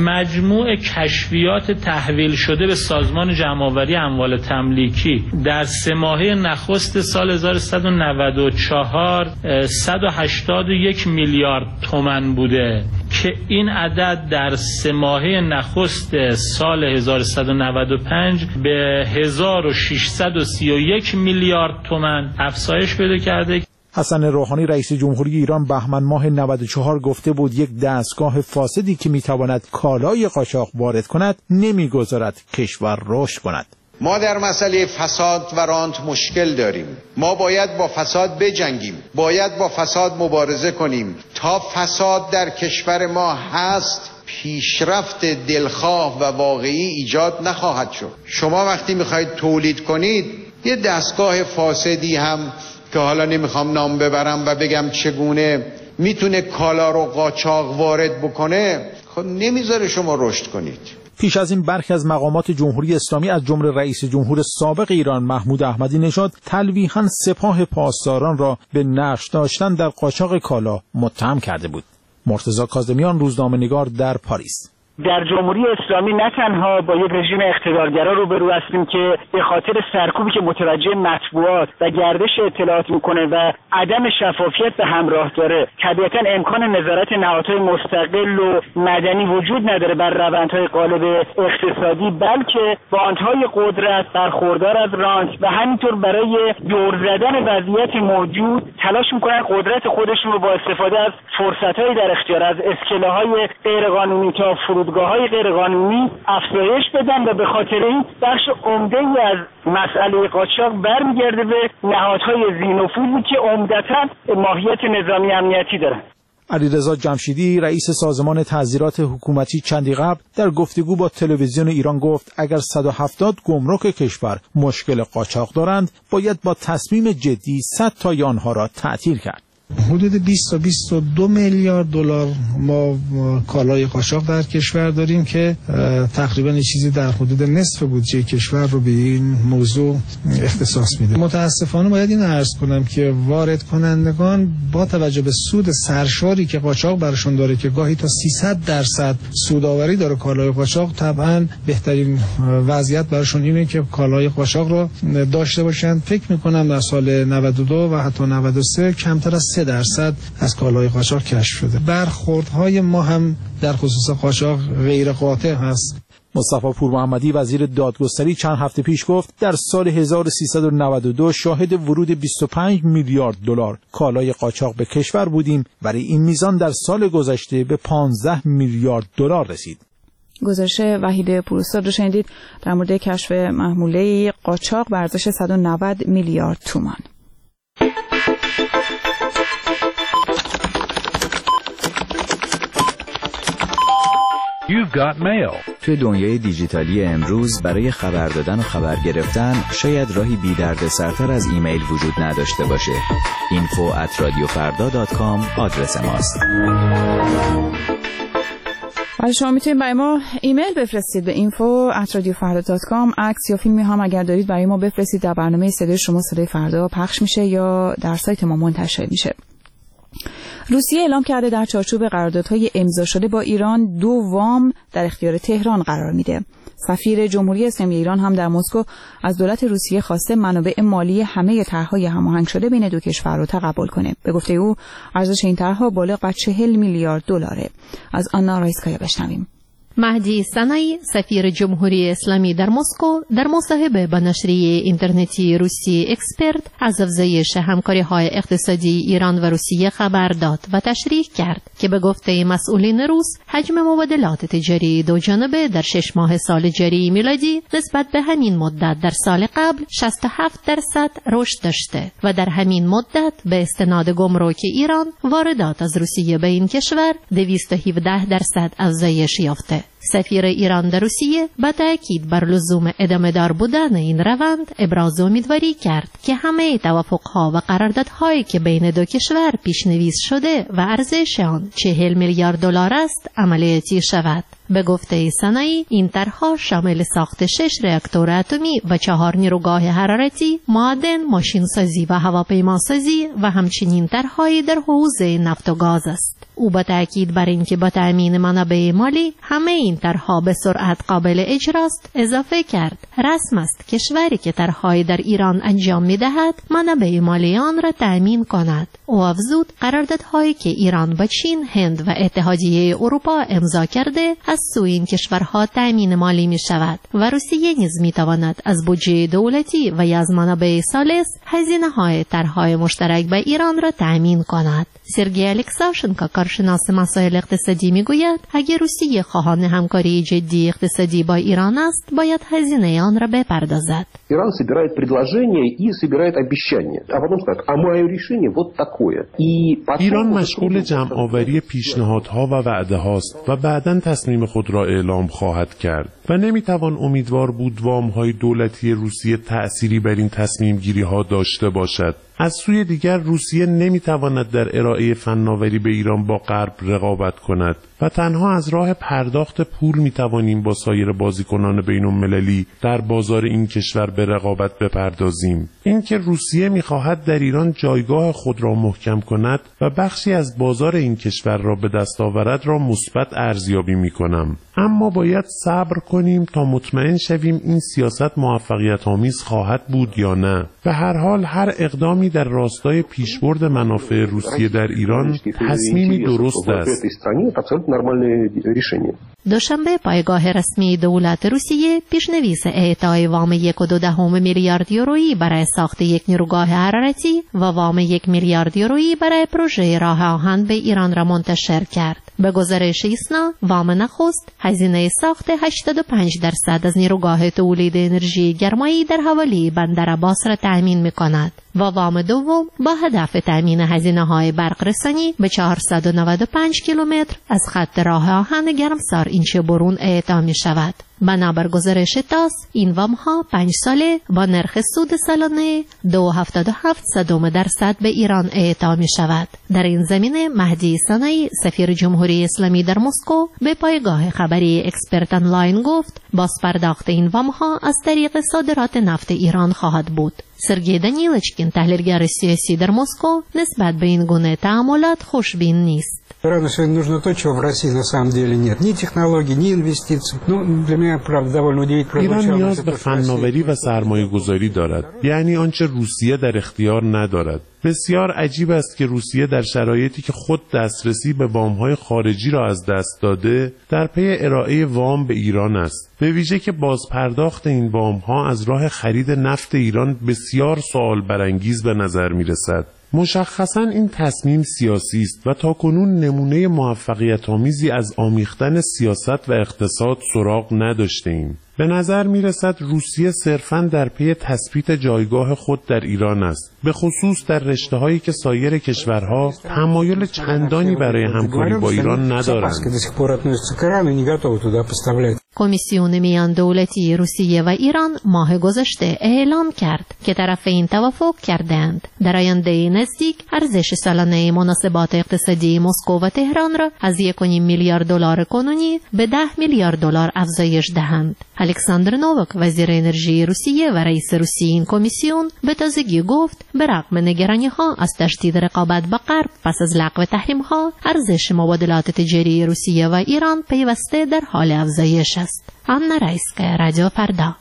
مجموع کشفیات تحویل شده به سازمان جمع‌آوری اموال تملیکی در سه ماهه نخست سال هزار و سیصد و نود و چهار صد و هشتاد و یک میلیارد تومان بوده که این عدد در سه ماهه نخست سال هزار و سیصد و نود و پنج به هزار و ششصد و سی و یک میلیارد تومان افزایش پیدا کرده. حسن روحانی رئیس جمهوری ایران بهمن ماه نود و چهار گفته بود یک دستگاه فاسدی که میتواند کالای قاچاق وارد کند نمیگذارد کشور رشد کند. ما در مسئله فساد و رانت مشکل داریم. ما باید با فساد بجنگیم، باید با فساد مبارزه کنیم. تا فساد در کشور ما هست پیشرفت دلخواه و واقعی ایجاد نخواهد شد. شما وقتی میخواید تولید کنید یه دستگاه فاسدی هم که حالا نمیخوام نام ببرم و بگم چگونه میتونه کالا رو قاچاق وارد بکنه، خب نمیذاره شما رشد کنید. پیش از این برخی از مقامات جمهوری اسلامی از جمله رئیس جمهور سابق ایران محمود احمدی نژاد تلویحاً سپاه پاسداران را به نقش داشتن در قاچاق کالا متهم کرده بود. مرتضی کاظمیان، روزنامه‌نگار در پاریس. در جمهوری اسلامی نه تنها با یک رژیم اقتدارگرا روبرو هستیم که به خاطر سرکوبی که متوجه مطبوعات و گردش اطلاعات میکنه و عدم شفافیت به همراه داره، طبیعتا امکان نظارت نهادهای مستقل و مدنی وجود نداره بر روندهای قالب اقتصادی، بلکه باندهای قدرت برخوردار از رانت و همینطور برای دور زدن وضعیت موجود تلاش میکنن قدرت خودشون رو با استفاده از فرصت‌های در اختیار از اسکله‌های غیرقانونی تا فرودگاه‌های غیرقانونی افزایش بدن و به خاطر این بخش عمده‌ای از مسئله قاچاق برمیگرده به نهادهای ذی‌نفوذی که عمدتاً ماهیت نظامی امنیتی دارند. علیرضا جمشیدی رئیس سازمان تعزیرات حکومتی چندی قبل در گفتگو با تلویزیون ایران گفت اگر صد و هفتاد گمرک کشور مشکل قاچاق دارند باید با تصمیم جدی صد تای آنها را تعطیل کرد. حدود بیست تا بیست و دو میلیارد دلار ما کالای قاچاق در کشور داریم که تقریبا چیزی در حدود نصف بودجه کشور رو به این موضوع اختصاص میده. متاسفانه باید این عرض کنم که وارد کنندگان با توجه به سود سرشاری که قاچاق براشون داره که گاهی تا سیصد درصد سودآوری داره کالای قاچاق، طبعا بهترین وضعیت براشون اینه که کالای قاچاق رو داشته باشن. فکر میکنم در سال نود و دو و حتی نود و سه کمتر از سه درصد از کالای قاچاق کشف شده. برخوردهای ما هم در خصوص قاچاق غیر قاطع هست. مصطفی پور محمدی وزیر دادگستری چند هفته پیش گفت در سال هزار و سیصد و نود و دو شاهد ورود بیست و پنج میلیارد دلار کالای قاچاق به کشور بودیم، ولی این میزان در سال گذشته به پانزده میلیارد دلار رسید. گزارش وحید پوراستاد رو شنیدید در مورد کشف محموله قاچاق به ارزش صد و نود میلیارد تومان. You've got mail. توی دنیای دیجیتالی امروز برای خبر دادن و خبر گرفتن شاید راهی بی دردسرتر از ایمیل وجود نداشته باشه. info at radiofarda dot com آدرس ماست. ولی شما میتونید برای ما ایمیل بفرستید به اینفو ات رادیو فردا دات کام. عکس یا فیلمی هم اگر دارید برای ما بفرستید. در برنامه صدای شما صدای فردا پخش میشه یا در سایت ما منتشر میشه. روسیه اعلام کرده در چارچوب قراردادهای امضا شده با ایران دو وام در اختیار تهران قرار میده. سفیر جمهوری اسلامی ایران هم در مسکو از دولت روسیه خواسته منابع مالی همه طرح‌های هماهنگ شده بین دو کشور را تقبل کنه. به گفته او ارزش این طرح‌ها بالغ بر چهل میلیارد دلاره. از آنا رایسکایا بشنویم. مهدی سنایی سفیر جمهوری اسلامی در مسکو در مصاحبه با نشریه اینترنتی روسی اکسپرت از افزایش همکاری‌های اقتصادی ایران و روسیه خبر داد و تشریح کرد که به گفته مسئولین روس حجم مبادلات تجاری دو جانبه در شش ماه سال جاری میلادی نسبت به همین مدت در سال قبل شصت و هفت درصد رشد داشته و در همین مدت به استناد گمرک ایران واردات از روسیه به این کشور دویست و هفده درصد افزایش یافته. سفیر ایران در روسیه با تأکید بر لزوم ادامه دار بودن این روند ابراز امیدواری کرد که همه توافقها و قراردادهایی که بین دو کشور پیشنویس شده و ارزش آن چهل میلیارد دلار است عملیاتی شود. به گفته سنایی این طرحها شامل ساخت شش راکتور اتمی و چهار نیروگاه حرارتی، معدن، ماشینسازی و هواپیماسازی و همچنین طرحهایی در حوزه نفت و گاز است. او با تأکید بر اینکه با تأمین منابع مالی همه این طرحها به سرعت قابل اجراست اضافه کرد رسم است کشوری که طرحهایی در ایران انجام می‌دهد منابع مالی آن را تأمین کند. او افزود قراردادهایی که ایران با چین، هند و اتحادیه اروپا امضا کرده از سوی این کشورها تأمین مالی می شود و روسیه نیز می تواند از بودجه دولتی و یا از منابع ثالث هزینه های طرحهای مشترک با ایران را تأمین کند. سرگئی الکساشنکو کارشناس مسائل اقتصادی می گوید اگر روسیه خواهان همکاری جدی اقتصادی با ایران است باید هزینه آن را بپردازد. ایران собирает предложения и собирает обещания. А потом скажет: "А мое решение вот такое". ایران مشغول جمع‌آوری پیشنهادها و وعده هاست و بعداً تصمیم خود را اعلام خواهد کرد و نمیتوان امیدوار بود وام‌های دولتی روسیه تأثیری بر این تصمیم گیری ها داشته باشد. از سوی دیگر روسیه نمیتواند در ارائه فناوری به ایران با غرب رقابت کند و تنها از راه پرداخت پول میتوانیم با سایر بازیکنان بین‌المللی در بازار این کشور به رقابت بپردازیم. اینکه روسیه میخواهد در ایران جایگاه خود را محکم کند و بخشی از بازار این کشور را به دست آورد را مثبت ارزیابی میکنم، اما باید صبر کنیم تا مطمئن شویم این سیاست موفقیت آمیز خواهد بود یا نه. به هر حال هر اقدامی در راستای پیشبرد منافع روسیه در ایران تصمیمی درست است. دوشنبه پایگاه رسمی دولت روسیه پیشنویس اعطای وام یک و دو دهم میلیارد یورویی برای ساخت یک نیروگاه حرارتی و وام یک میلیارد یورویی برای پروژه راه آهن به ایران را منتشر کرد. به گزارش ایسنا وام نخست هزینه ساخت هشتاد و پنج درصد از نیروگاه تولید انرژی گرمایی در حوالی بندر عباس را تأمین می‌کند و وام دوم با هدف تأمین هزینه‌های برق رسانی به چهارصد و نود و پنج کیلومتر از خط راه آهن گرمسار اینچه برون اعطا می‌شود. بنابر گزارش تاس این وام ها پنج ساله با نرخ سود سالانه دو و هفتاد و هفت صدم درصد به ایران اعطا می شود. در این زمینه مهدی سنایی سفیر جمهوری اسلامی در مسکو به پایگاه خبری اکسپرت آنلاین گفت باز پرداخت این وام ها از طریق صادرات نفت ایران خواهد بود. سرگئی دانیلچکین تحلیلگر سیاسی در مسکو نسبت به این گونه تعاملات خوشبین نیست. Ирану сегодня нужно то, чего в России на самом деле нет. Ни технологий, ни инвестиций. Ну, для меня, правда, довольно удивительно. ایران نیاز به فناوری و سرمایه گذاری دارد. یعنی آنچه روسیه در اختیار ندارد. بسیار عجیب است که روسیه در شرایطی که خود دسترسی به وام‌های خارجی را از دست داده، در پی ارائه وام به ایران است. به ویژه که بازپرداخت این وام‌ها از راه خرید نفت ایران بسیار سوال برانگیز به نظر می‌رسد. مشخصاً این تصمیم سیاسی است و تاکنون نمونه موفقیت آمیزی از آمیختن سیاست و اقتصاد سراغ نداشته‌ایم. به نظر می رسد روسیه صرفاً در پی تثبیت جایگاه خود در ایران است، به خصوص در رشته‌هایی که سایر کشورها تمایل چندانی برای همکاری با ایران ندارند. کمیسیون میان دولتی روسیه و ایران ماه گذشته اعلام کرد که طرفین توافق کردند در آینده نزدیک ارزش سالانه مناسبات اقتصادی مسکو و تهران را از یک و نیم میلیارد دلار کنونی به ده میلیارد دلار افزایش دهند. الکساندر نووک وزیر انرژی روسیه و رئیس روسیه این کمیسیون به تازگی گفت به رغم نگرانی‌ها از تشدید رقابت با غرب پس از لغو تحریم‌ها، ارزش مبادلات تجاری روسیه و ایران پیوسته در حال افزایش است. آنا رایسکا، رادیو فردا.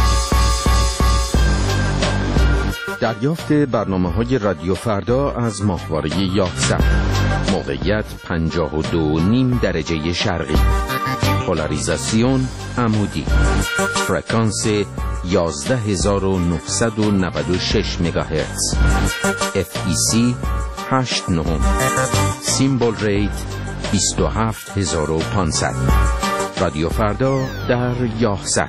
دریافت برنامه‌های رادیو فردا از ماهواره یازده. موقعیت پنجاه و دو و نیم درجه شرقی. پولاریزاسیون عمودی. فرکانس یازده هزار و نهصد و نود و شش مگاهرتز. اف ای سی هشت نه. سیمبل ریت بیست و هفت هزار و پانصد. رادیو فردا در یازده.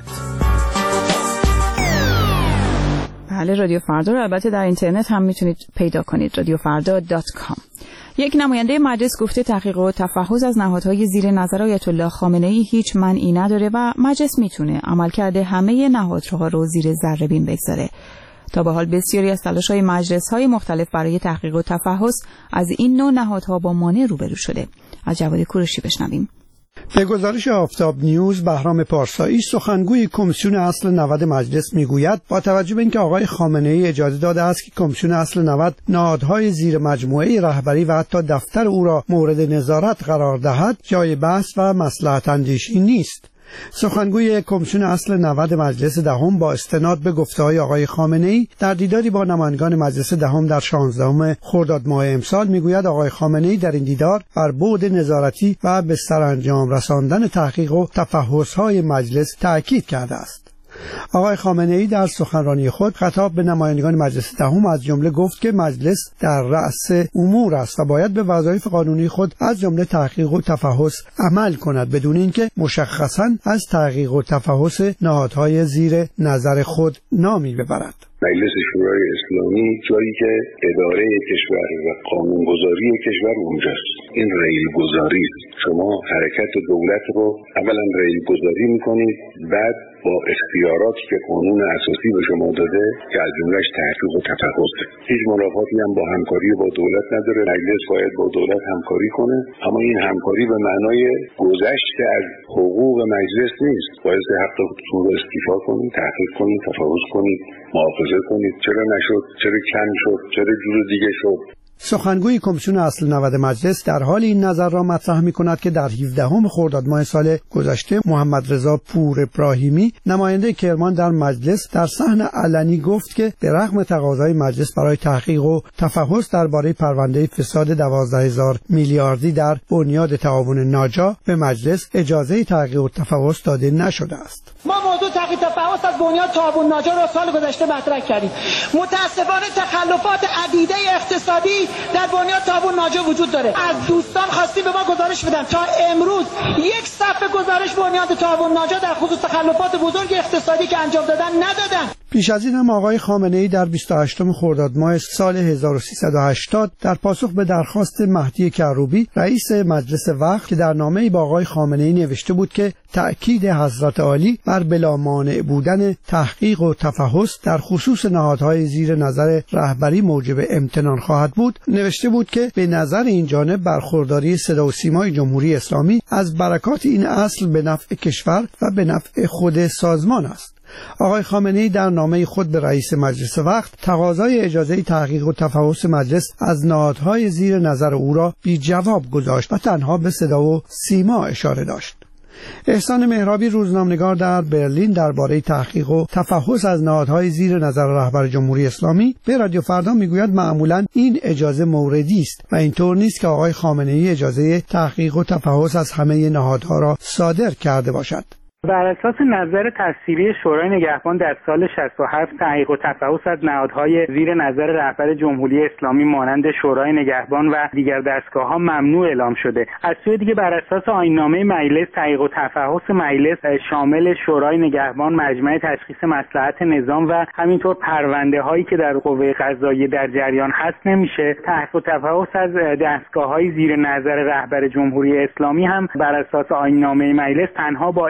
بله، رادیو فردا رو البته در اینترنت هم میتونید پیدا کنید، رادیو فردا دات کام. یک نماینده مجلس گفته تحقیق و تفحص از نهادهای زیر نظر آیت الله خامنه‌ای هیچ مانعی نداره و مجلس میتونه عملکرد همه نهادها رو زیر ذره بین بگذاره. تا به حال بسیاری از تلاش‌های مجلس‌های مختلف برای تحقیق و تفحص از این نوع نهادها با مانع روبرو شده. از جواد کوروشی بشنویم. به گزارش آفتاب نیوز، بهرام پارسایی سخنگوی کمیسیون اصل نود مجلس میگوید با توجه به اینکه آقای خامنه‌ای اجازه داده است که کمیسیون اصل نود نهادهای زیر مجموعه رهبری و حتی دفتر او را مورد نظارت قرار دهد، جای بحث و مصلحت اندیشی نیست. سخنگوی کمیسیون اصل نود مجلس دهم با استناد به گفته‌های آقای خامنه‌ای در دیداری با نمایندگان مجلس دهم در شانزدهم خرداد ماه امسال میگوید آقای خامنه‌ای در این دیدار بر بعد نظارتی و به سرانجام رساندن تحقیق و تفحص‌های مجلس تأکید کرده است. آقای خامنه‌ای در سخنرانی خود خطاب به نمایندگان مجلس دهم از جمله گفت که مجلس در رأس امور است و باید به وظایف قانونی خود از جمله تحقیق و تفحص عمل کند بدون اینکه مشخصاً از تحقیق و تفحص نهادهای زیر نظر خود نامی ببرد. مجلس شورای اسلامی جایی که اداره کشور و قانونگذاری کشور اونجاست. این ریل گذاری است. شما حرکت دولت رو اولا ریل گذاری میکنید، بعد با اختیاراتی که قانون اساسی به شما داده که از جملهش تحقیق و تفحص، هیچ ملاقاتی هم با همکاری با دولت نداره. مجلس باید با دولت همکاری کنه، اما این همکاری به معنای گذشت از حقوق مجلس نیست. باید حق خودتون رو استیفا کنید، تحقیق کنید، تفحص کنید، محافظه کنید. چرا نشد؟ چرا کم شد؟ چرا جور دیگه شد؟ سخنگوی کمیسیون اصل نود مجلس در حال این نظر را مطرح می‌کند که در هفدهم خرداد ماه سال گذشته محمد رضا پور ابراهیمی نماینده کرمان در مجلس در صحن علنی گفت که به رغم تقاضای مجلس برای تحقیق و تفحص درباره پرونده فساد دوازده هزار میلیاردی در بنیاد تعاون ناجا به مجلس اجازه تحقیق و تفحص داده نشده است. ما موضوع تحقیق تفحص از بنیاد تعاون ناجا را سال گذشته مطرح کردیم. متأسفانه تخلفات عدیده اقتصادی در بنیاد تعاون ناجا وجود داره. از دوستان خواستیم به ما گزارش بدن. تا امروز یک صفحه گزارش بنیاد تعاون ناجا در خصوص تخلفات بزرگ اقتصادی که انجام دادن ندادن. پیش از این هم آقای خامنه‌ای در بیست و هشتم خرداد ماه سال هزار و سیصد و هشتاد در پاسخ به درخواست مهدی کروبی رئیس مجلس وقت که در نامه‌ای با آقای خامنه‌ای نوشته بود که تأکید حضرت عالی بر بلامانع بودن تحقیق و تفحص در خصوص نهادهای زیر نظر رهبری موجب امتنان خواهد بود، نوشته بود که به نظر این جانب برخورداری صدا و سیمای جمهوری اسلامی از برکات این اصل به نفع کشور و به نفع خود سازمان است. آقای خامنه‌ای در نامه خود به رئیس مجلس وقت تقاضای اجازه تحقیق و تفحص مجلس از نهادهای زیر نظر او را بی جواب گذاشت و تنها به صدا و سیما اشاره داشت. احسان مهرابی روزنامه‌نگار در برلین درباره تحقیق و تفحص از نهادهای زیر نظر رهبر جمهوری اسلامی به رادیو فردا میگوید معمولاً این اجازه موردی است و اینطور نیست که آقای خامنه‌ای اجازه تحقیق و تفحص از همه نهادها را صادر کرده باشد. بر اساس نظر تفسیری شورای نگهبان در سال شصت و هفت تحقیق و تفحص از نهادهای زیر نظر رهبر جمهوری اسلامی مانند شورای نگهبان و دیگر دستگاه‌ها ممنوع اعلام شده. از سوی دیگه بر اساس آیین‌نامه مجلس تحقیق و تفحص مجلس شامل شورای نگهبان، مجمع تشخیص مصلحت نظام و همینطور پرونده‌هایی که در قوه قضاییه در جریان هست نمیشه. تحقیق و تفحص از دستگاه‌های زیر نظر رهبر جمهوری اسلامی هم بر اساس آیین‌نامه مجلس تنها با اذن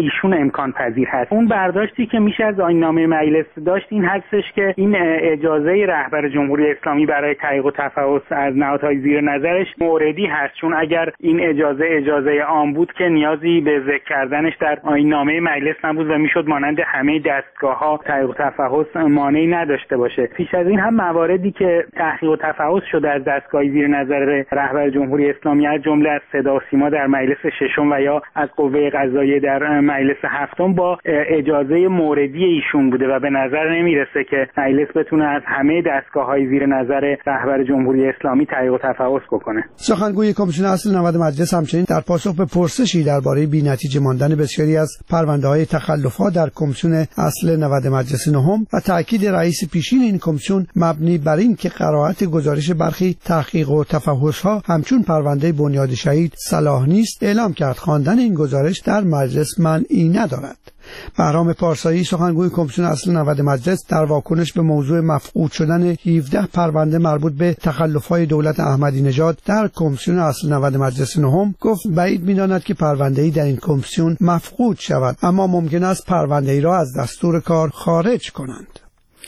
ایشون امکان پذیر هست. اون برداشتی که میشه از آیین‌نامه مجلس داشت این هستش که این اجازه رهبر جمهوری اسلامی برای تحقیق و تفحص از نهادهای زیر نظرش موردی هست، چون اگر این اجازه اجازه عام بود که نیازی به ذکر کردنش در آیین‌نامه مجلس نبود و میشد مانند همه دستگاه‌ها تحقیق و تفحص مانعی نداشته باشه. پیش از این هم مواردی که تحقیق و تفحص شده از دستگاه زیر نظر رهبر جمهوری اسلامی از جمله از صدا و سیما در مجلس ششم و یا از قوه قضاییه در مجلس هفتم با اجازه موردی ایشون بوده و به نظر نمیرسه که مجلس بتونه از همه دستگاه‌های زیر نظر رهبر جمهوری اسلامی تحقیق و تفحص بکنه. سخنگوی کمیسیون اصل نود مجلس همچنین در پاسخ به پرسشی درباره بی‌نتیجه ماندن بسیاری از پرونده‌های تخلفات در کمیسیون اصل نود مجلس نهم و تاکید رئیس پیشین این کمیسیون مبنی بر این که قرائت گزارش برخی تحقیق و تفحص‌ها همچون پرونده بنیاد شهید صلاح نیست، اعلام کرد خواندن این گزارش در مجلس معنی ندارد. بهرام پارسایی سخنگوی کمیسیون اصل نود مجلس در واکنش به موضوع مفقود شدن هفده پرونده مربوط به تخلف‌های دولت احمدی نژاد در کمیسیون اصل نود مجلس نهم گفت بعید می‌داند که پرونده‌ای در این کمیسیون مفقود شود، اما ممکن است پرونده‌ای را از دستور کار خارج کنند.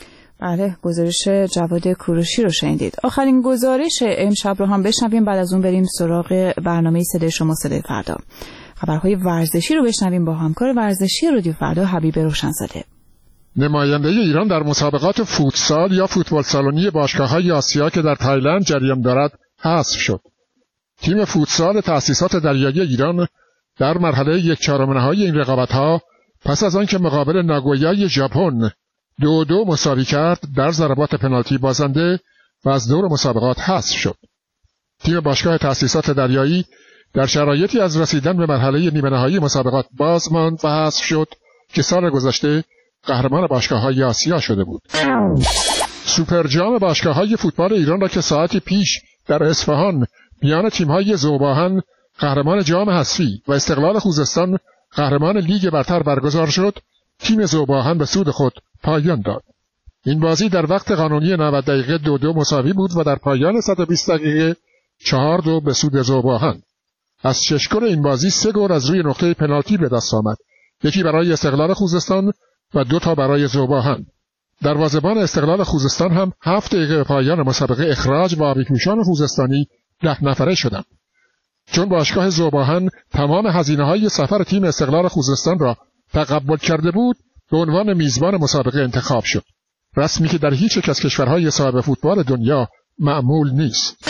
بله، گزارش جواد کوروشی رو شنیدید. آخرین گزارش امشب رو هم بشنویم، بعد از اون بریم سراغ برنامه صدای شما صدای فردا. خبرهای ورزشی رو بشنویم با همکار ورزشی رادیو فردا حبیب روشنزاده. نماینده ایران در مسابقات فوتسال یا فوتبال سالونی باشگاه‌های آسیا که در تایلند جریان دارد حذف شد. تیم فوتسال تأسیسات دریایی ایران در مرحله یک چهارم نهایی این رقابت‌ها پس از آنکه مقابل ناگویای ژاپن دو دو مساوی کرد در ضربات پنالتی بازنده و از دور مسابقات حذف شد. تیم باشگاه تأسیسات دریایی در شرایطی از رسیدن به مرحله نیمه نهایی مسابقات باز ماند و حذف شد که سال گذشته قهرمان باشگاه‌های آسیا شده بود. سوپر جام باشگاه‌های فوتبال ایران را که ساعتی پیش در اصفهان میان تیم‌های ذوب‌آهن قهرمان جام حذفی و استقلال خوزستان قهرمان لیگ برتر برگزار شد، تیم ذوب‌آهن به سود خود پایان داد. این بازی در وقت قانونی نود دقیقه دو دو مساوی بود و در پایان صد و بیست دقیقه چهار دو به سود ذوب‌آهن. از شش گل این بازی سه گل از روی نقطه پنالتی به دست آمد، یکی برای استقلال خوزستان و دو تا برای ذوب‌آهن. دروازه‌بان استقلال خوزستان هم هفت دقیقه پایان مسابقه اخراج و آبی‌پوشان خوزستانی ده نفره شدند. چون باشگاه ذوب‌آهن تمام هزینه‌های سفر تیم استقلال خوزستان را تقبل کرده بود، به عنوان میزبان مسابقه انتخاب شد. رسمی که در هیچ یک از کشورهای صاحب فوتبال دنیا معمول نیست.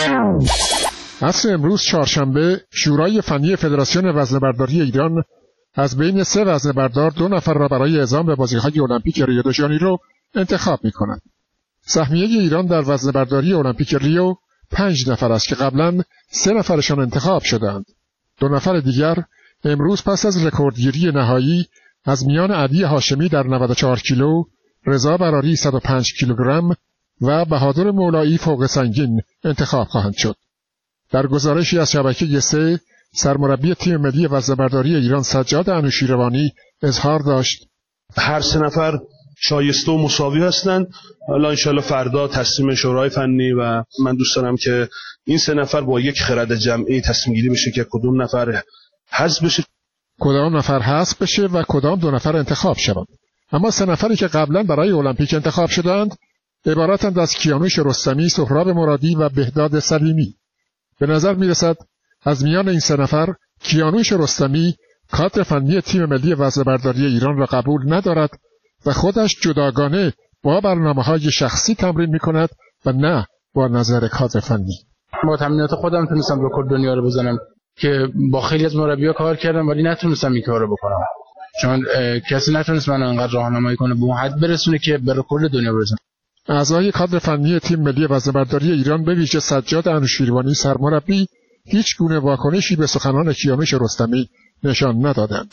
عصر امروز چهارشنبه شورای فنی فدراسیون وزنه‌برداری ایران از بین سه وزنه‌بردار دو نفر را برای اعزام به بازی‌های المپیک ریو دو ژانیرو انتخاب می‌کند. سهمیه ایران در وزنه‌برداری المپیک ریو پنج نفر است که قبلا سه نفرشان انتخاب شدند. دو نفر دیگر امروز پس از رکوردگیری نهایی از میان علی هاشمی در نود و چهار کیلو، رضا براری صد و پنج کیلوگرم و بهادر مولایی فوق سنگین انتخاب خواهند شد. در گزارشی از شبکه سه، سرمربی تیم ملی وزنه‌برداری ایران سجاد انوشیروانی اظهار داشت: هر سه نفر شایسته و مساوی هستند. حالا انشالله فردا تصمیم شورای فنی و من دوست دارم که این سه نفر با یک خرد جمعی تصمیم گیری بشه که کدوم نفر حذف بشه، کدام نفر حذف بشه و کدام دو نفر انتخاب شوند. اما سه نفری که قبلا برای المپیک انتخاب شدند عبارتند از کیانوش رستمی، سهراب مرادی و بهداد سلیمی. به نظر میرسد از میان این سه نفر کیانوش رستمی کادر فنی تیم ملی وزنه‌برداری ایران را قبول ندارد و خودش جداگانه با برنامه‌های شخصی تمرین می‌کند و نه با نظر کادر فنی. با تمرینات خودم تونستم رکورد دنیا رو بزنم که با خیلی از مربی‌ها کار کردم ولی نتونستم این کارو بکنم، چون کسی نتونست من انقدر راهنمایی کنه به اون حد برسونه که به رکورد دنیا برسم. اعضای کادر فنی تیم ملی وزنه‌برداری ایران به ویژه سجاد انوشیروانی سرمربی هیچ گونه واکنشی به سخنان کیانوش رستمی نشان ندادند.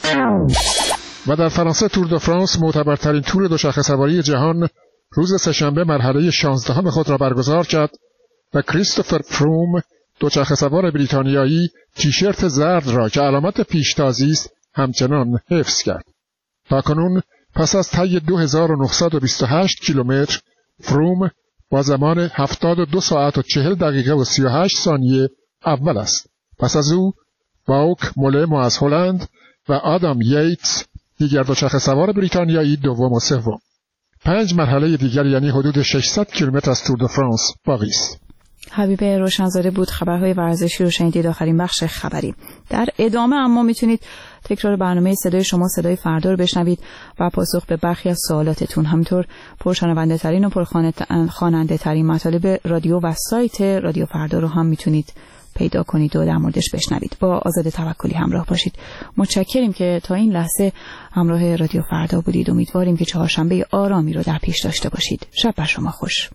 و در فرانسه تور دو فرانس، معتبرترین تور دوچرخه سواری جهان، روز سه‌شنبه مرحله شانزدهم خود را برگزار کرد و کریستوفر فروم دوچرخه سوار بریتانیایی تیشرت زرد را که علامت پیشتازی است همچنان حفظ کرد. تاکنون پس از طی دو هزار و نهصد و بیست و هشت کیلومتر فروم با زمان هفتاد و دو ساعت و چهل دقیقه و سی و هشت ثانیه اول است. پس از او باوک مولم از هلند و آدام ییتس دیگر دوچرخه سوار بریتانیایی دوم و سوم. پنج مرحله دیگر یعنی حدود ششصد کیلومتر از تور دو فرانس باقی است. حبیب روشنزاده بود خبرهای ورزشی رو شنیدید. آخرین بخش خبری در ادامه اما میتونید تکرار برنامه صدای شما صدای فردا رو بشنوید و پاسخ به برخی از سوالاتتون، همینطور پرشنونده ترین و پرخواننده ترین مطالب رادیو و سایت رادیو فردا رو هم میتونید پیدا کنید و در موردش بشنوید. با آزاد توکلی همراه باشید. متشکریم که تا این لحظه همراه رادیو فردا بودید. امیدواریم که چهارشنبه آرامی رو در پیش داشته باشید. شب بر شما خوش.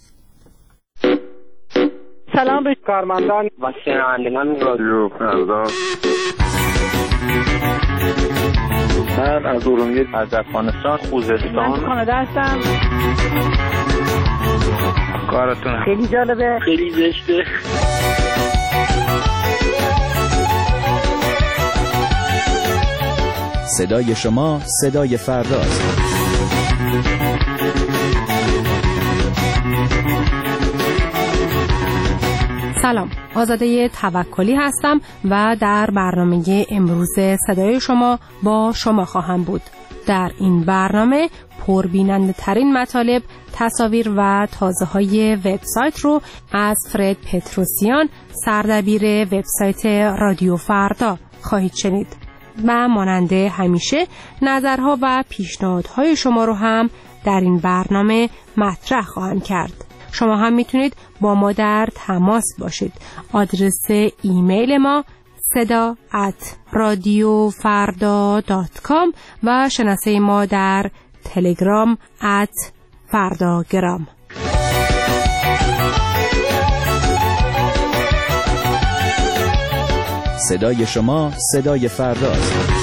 سلام به کارمندان و شنوندگان رادیو فردا. من از ارومیه، از افغانستان، خوزستان. من کانادا هستم. کارتون خیلی جالبه، خیلی زشته. صدای شما صدای فرداست. سلام، آزاده توکلی هستم و در برنامه امروز صدای شما با شما خواهم بود. در این برنامه پربیننده ترین مطالب، تصاویر و تازه های وبسایت رو از فرد پتروسیان، سردبیر وبسایت رادیو فردا خواهید شنید. و ماننده همیشه نظرها و پیشنهادهای شما رو هم در این برنامه مطرح خواهم کرد. شما هم میتونید با ما در تماس باشید. آدرس ایمیل ما صدا ات رادیو فردا دات کام و شناسه ما در تلگرام ات فرداگرام. صدای شما صدای فرداست.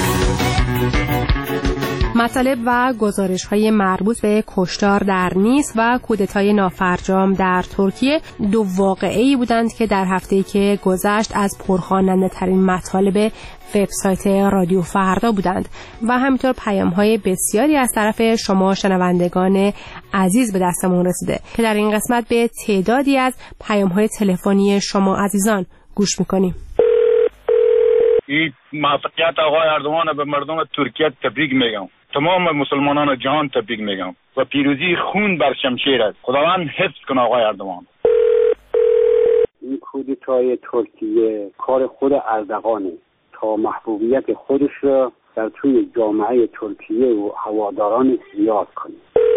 مطالب و گزارش‌های مربوط به کشتار در نیس و کودتای نافرجام در ترکیه دو واقعه‌ای بودند که در هفته‌ای که گذشت از پرخواننده ترین مطالب وبسایت رادیو فردا بودند و همینطور پیام‌های بسیاری از طرف شما شنوندگان عزیز به دستمون رسیده که در این قسمت به تعدادی از پیام‌های تلفنی شما عزیزان گوش می‌کنیم. این موفقیت آقای اردوان به مردم ترکیه تبریک میگم. تمام مسلمانان جهان تبریک میگم و پیروزی خون بر شمشیر است. خداوند حفظ کنه آقای اردوان. این کودتای ترکیه کار خود اردوانه تا محبوبیت خودش را در توی جامعه ترکیه و هواداران زیاد کنه.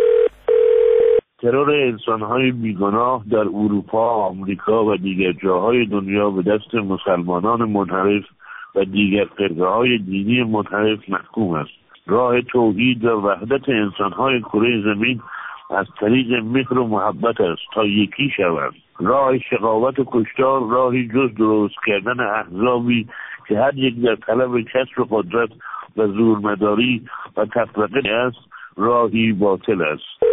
ترور انسانهای بیگناه در اروپا، آمریکا و دیگر جاهای دنیا به دست مسلمانان منحرف و دیگر فرقه‌های دینی منحرف محکوم است. راه توحید و وحدت انسان‌های کره زمین از طریق مهر و محبت است تا یکی شوند. راه شقاوت و کشتار راهی جز درست کردن احزابی که هر یک در طلب کسب قدرت و زورمداری و تفرقه است راهی باطل است.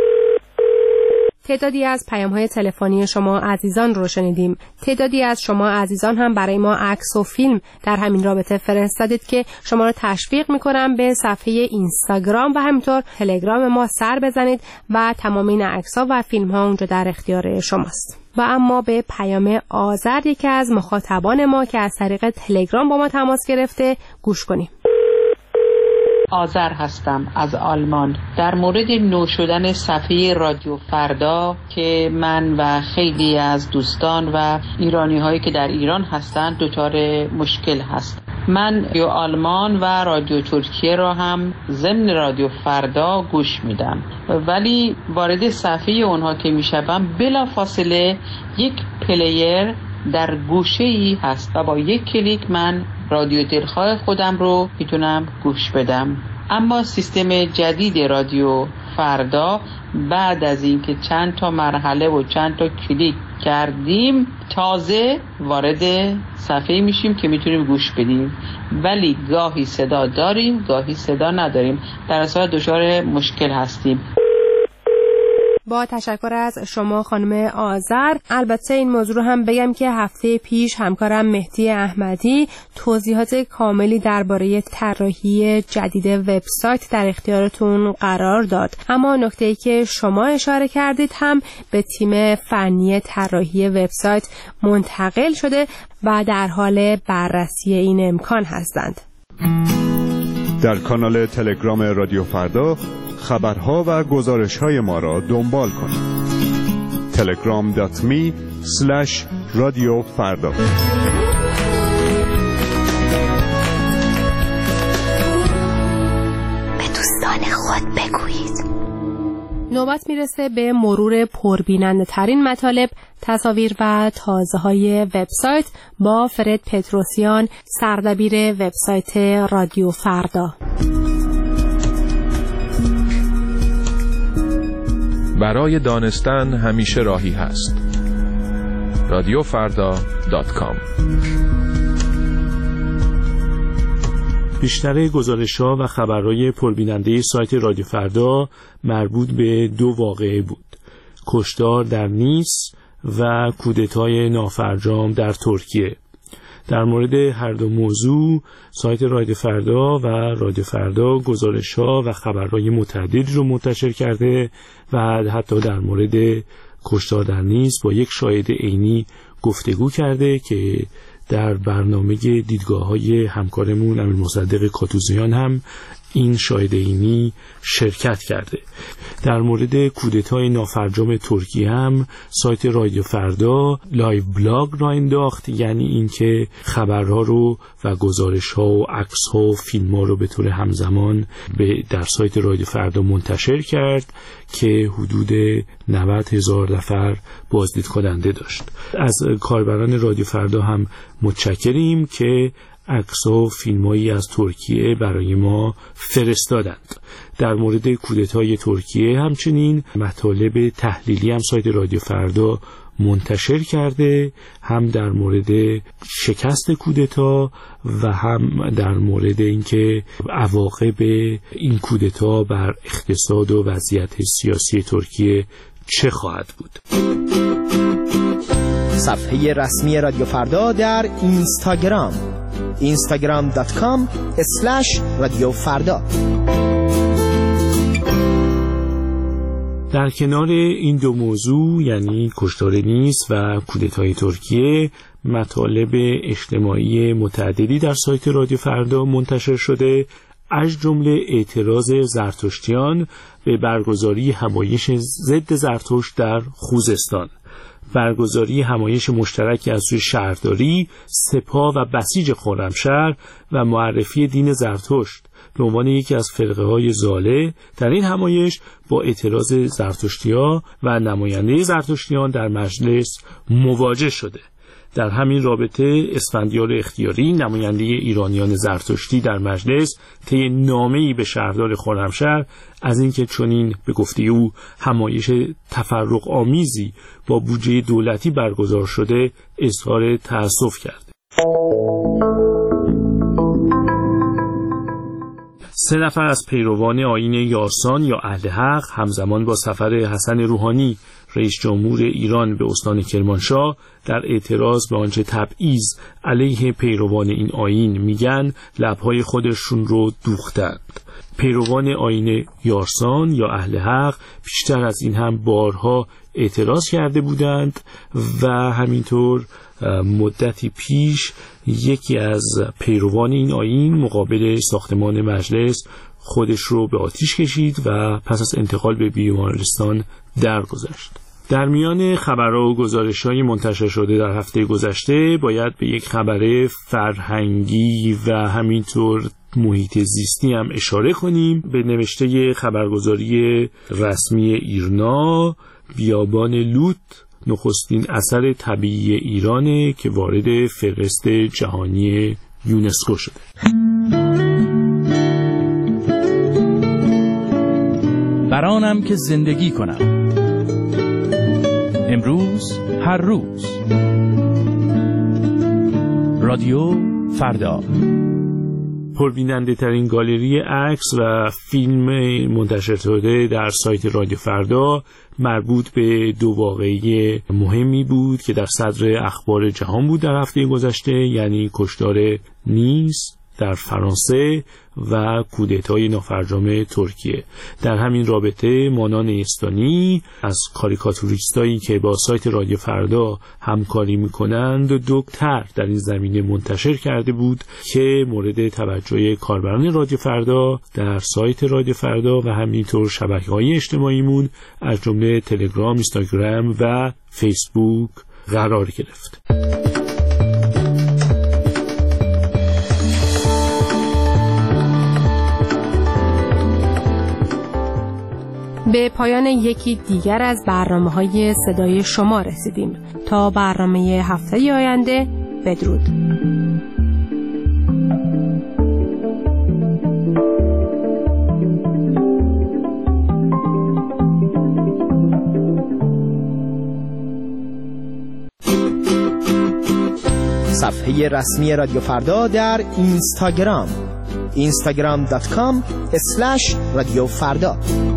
تعدادی از پیام‌های تلفنی شما عزیزان رو شنیدیم. تعدادی از شما عزیزان هم برای ما عکس و فیلم در همین رابطه فرستادید که شما رو تشویق می‌کنم به صفحه اینستاگرام و همینطور تلگرام ما سر بزنید و تمام این عکس‌ها و فیلم‌ها اونجا در اختیار شماست. و اما به پیام آذر، یکی از مخاطبان ما که از طریق تلگرام با ما تماس گرفته، گوش کنیم. آذر هستم از آلمان. در مورد نو شدن صفحه رادیو فردا که من و خیلی از دوستان و ایرانی هایی که در ایران هستند دچار مشکل هست. من رادیو آلمان و رادیو ترکیه را هم ضمن رادیو فردا گوش میدم، ولی وارد صفحه اونها که میشم بلا فاصله یک پلیر در گوشه‌ای هست و با یک کلیک من رادیو دلخواه خودم رو میتونم گوش بدم. اما سیستم جدید رادیو فردا بعد از اینکه چند تا مرحله و چند تا کلیک کردیم تازه وارد صفحه میشیم که میتونیم گوش بدیم، ولی گاهی صدا داریم گاهی صدا نداریم، در اصل دچار مشکل هستیم. با تشکر از شما خانم آذر. البته این موضوع رو هم بگم که هفته پیش همکارم مهدی احمدی توضیحات کاملی درباره طراحی جدید وبسایت در اختیارتون قرار داد، اما نکته‌ای که شما اشاره کردید هم به تیم فنی طراحی وبسایت منتقل شده و در حال بررسی این امکان هستند. در کانال تلگرام رادیو فردا خبرها و گزارش‌های ما را دنبال کنید. تلگرام دات می اسلش رادیو فردا. به دوستان خود بگویید. نوبت میرسه به مرور پربیننده ترین مطالب، تصاویر و تازه های وبسایت با فرد پتروسیان، سردبیر وبسایت رادیو فردا. برای دانستن همیشه راهی هست. رادیو فردا دات کام. بیشتر گزارش‌ها و خبرهای پربیننده سایت رادیو فردا مربوط به دو واقعه بود: کشتار در نیس و کودتای نافرجام در ترکیه. در مورد هر دو موضوع سایت رادیو فردا و رادیو فردا گزارش‌ها و خبرهای متعددی رو منتشر کرده و حتی در مورد کشتار در نیس با یک شاهد عینی گفتگو کرده که در برنامه دیدگاه‌های همکارمون امیر مصدق کاتوزیان هم این شاهد عینی شرکت کرده. در مورد کودتای نافرجام ترکیه هم سایت رادیو فردا لایو بلاگ را انداخت، یعنی اینکه خبرها رو و گزارش‌ها و عکس‌ها و فیلم‌ها رو به طور همزمان به در سایت رادیو فردا منتشر کرد که حدود نود هزار نفر بازدید کننده داشت. از کاربران رادیو فردا هم متشکریم که عکس‌ها و فیلم‌هایی از ترکیه برای ما فرستادند. در مورد کودتای ترکیه همچنین مطالب تحلیلی هم سایت رادیو فردا منتشر کرده، هم در مورد شکست کودتا و هم در مورد اینکه عواقب این کودتا بر اقتصاد و وضعیت سیاسی ترکیه چه خواهد بود. صفحه رسمی رادیو فردا در اینستاگرام اینستاگرام دات کام اسلش رادیو فردا. در کنار این دو موضوع یعنی کشتار نیس و کودتای ترکیه، مطالب اجتماعی متعددی در سایت رادیو فردا منتشر شده، از جمله اعتراض زرتشتیان به برگزاری همایش ضد زرتشت در خوزستان، برگزاری همایش مشترکی از سوی شهرداری، سپاه و بسیج خرمشهر و معرفی دین زرتشت به عنوان یکی از فرقه های ضاله در این همایش با اعتراض زرتشتی‌ها و نماینده زرتشتیان در مجلس مواجه شده. در همین رابطه اسفندیار اختیاری نماینده ایرانیان زرتشتی در مجلس طی نامه‌ای به شهردار خرمشهر از اینکه چنین به گفته او همایش تفرق آمیزی با بودجه دولتی برگزار شده اظهار تأسف کرد. سه نفر از پیروان آیین یارسان یا اهل حق همزمان با سفر حسن روحانی رئیس جمهور ایران به استان کرمانشاه در اعتراض به آنچه تبعیض علیه پیروان این آیین میگن لبهای خودشون رو دوختند. پیروان آیین یارسان یا اهل حق بیشتر از این هم بارها اعتراض کرده بودند و همینطور مدتی پیش یکی از پیروان این آیین مقابل ساختمان مجلس خودش رو به آتش کشید و پس از انتقال به بیمارستان درگذشت. در میان خبرها و گزارش‌های منتشر شده در هفته گذشته باید به یک خبر فرهنگی و همینطور محیط زیستی هم اشاره کنیم. به نوشته خبرگزاری رسمی ایرنا، بیابان لوت نخستین اثر طبیعی ایرانه که وارد فهرست جهانی یونسکو شده. برانم که زندگی کنم امروز هر روز. رادیو فردا. پربیننده ترین گالری عکس و فیلم منتشر شده در سایت رادیو فردا مربوط به دو واقعه مهمی بود که در صدر اخبار جهان بود در هفته گذشته، یعنی کشتار نیس در فرانسه و کودتای نافرجام ترکیه. در همین رابطه مانان استانی از کاریکاتوریستایی که با سایت رادیو فردا همکاری میکنند دکتر در این زمینه منتشر کرده بود که مورد توجه کاربران رادیو فردا در سایت رادیو فردا و همینطور شبکه‌های اجتماعیمون از جمله تلگرام، اینستاگرام و فیسبوک قرار گرفت. به پایان یکی دیگر از برنامه‌های صدای شما رسیدیم. تا برنامه هفته آینده، بدرود. صفحه رسمی رادیو فردا در اینستاگرام اینستاگرام دات کام اسلش رادیو فردا.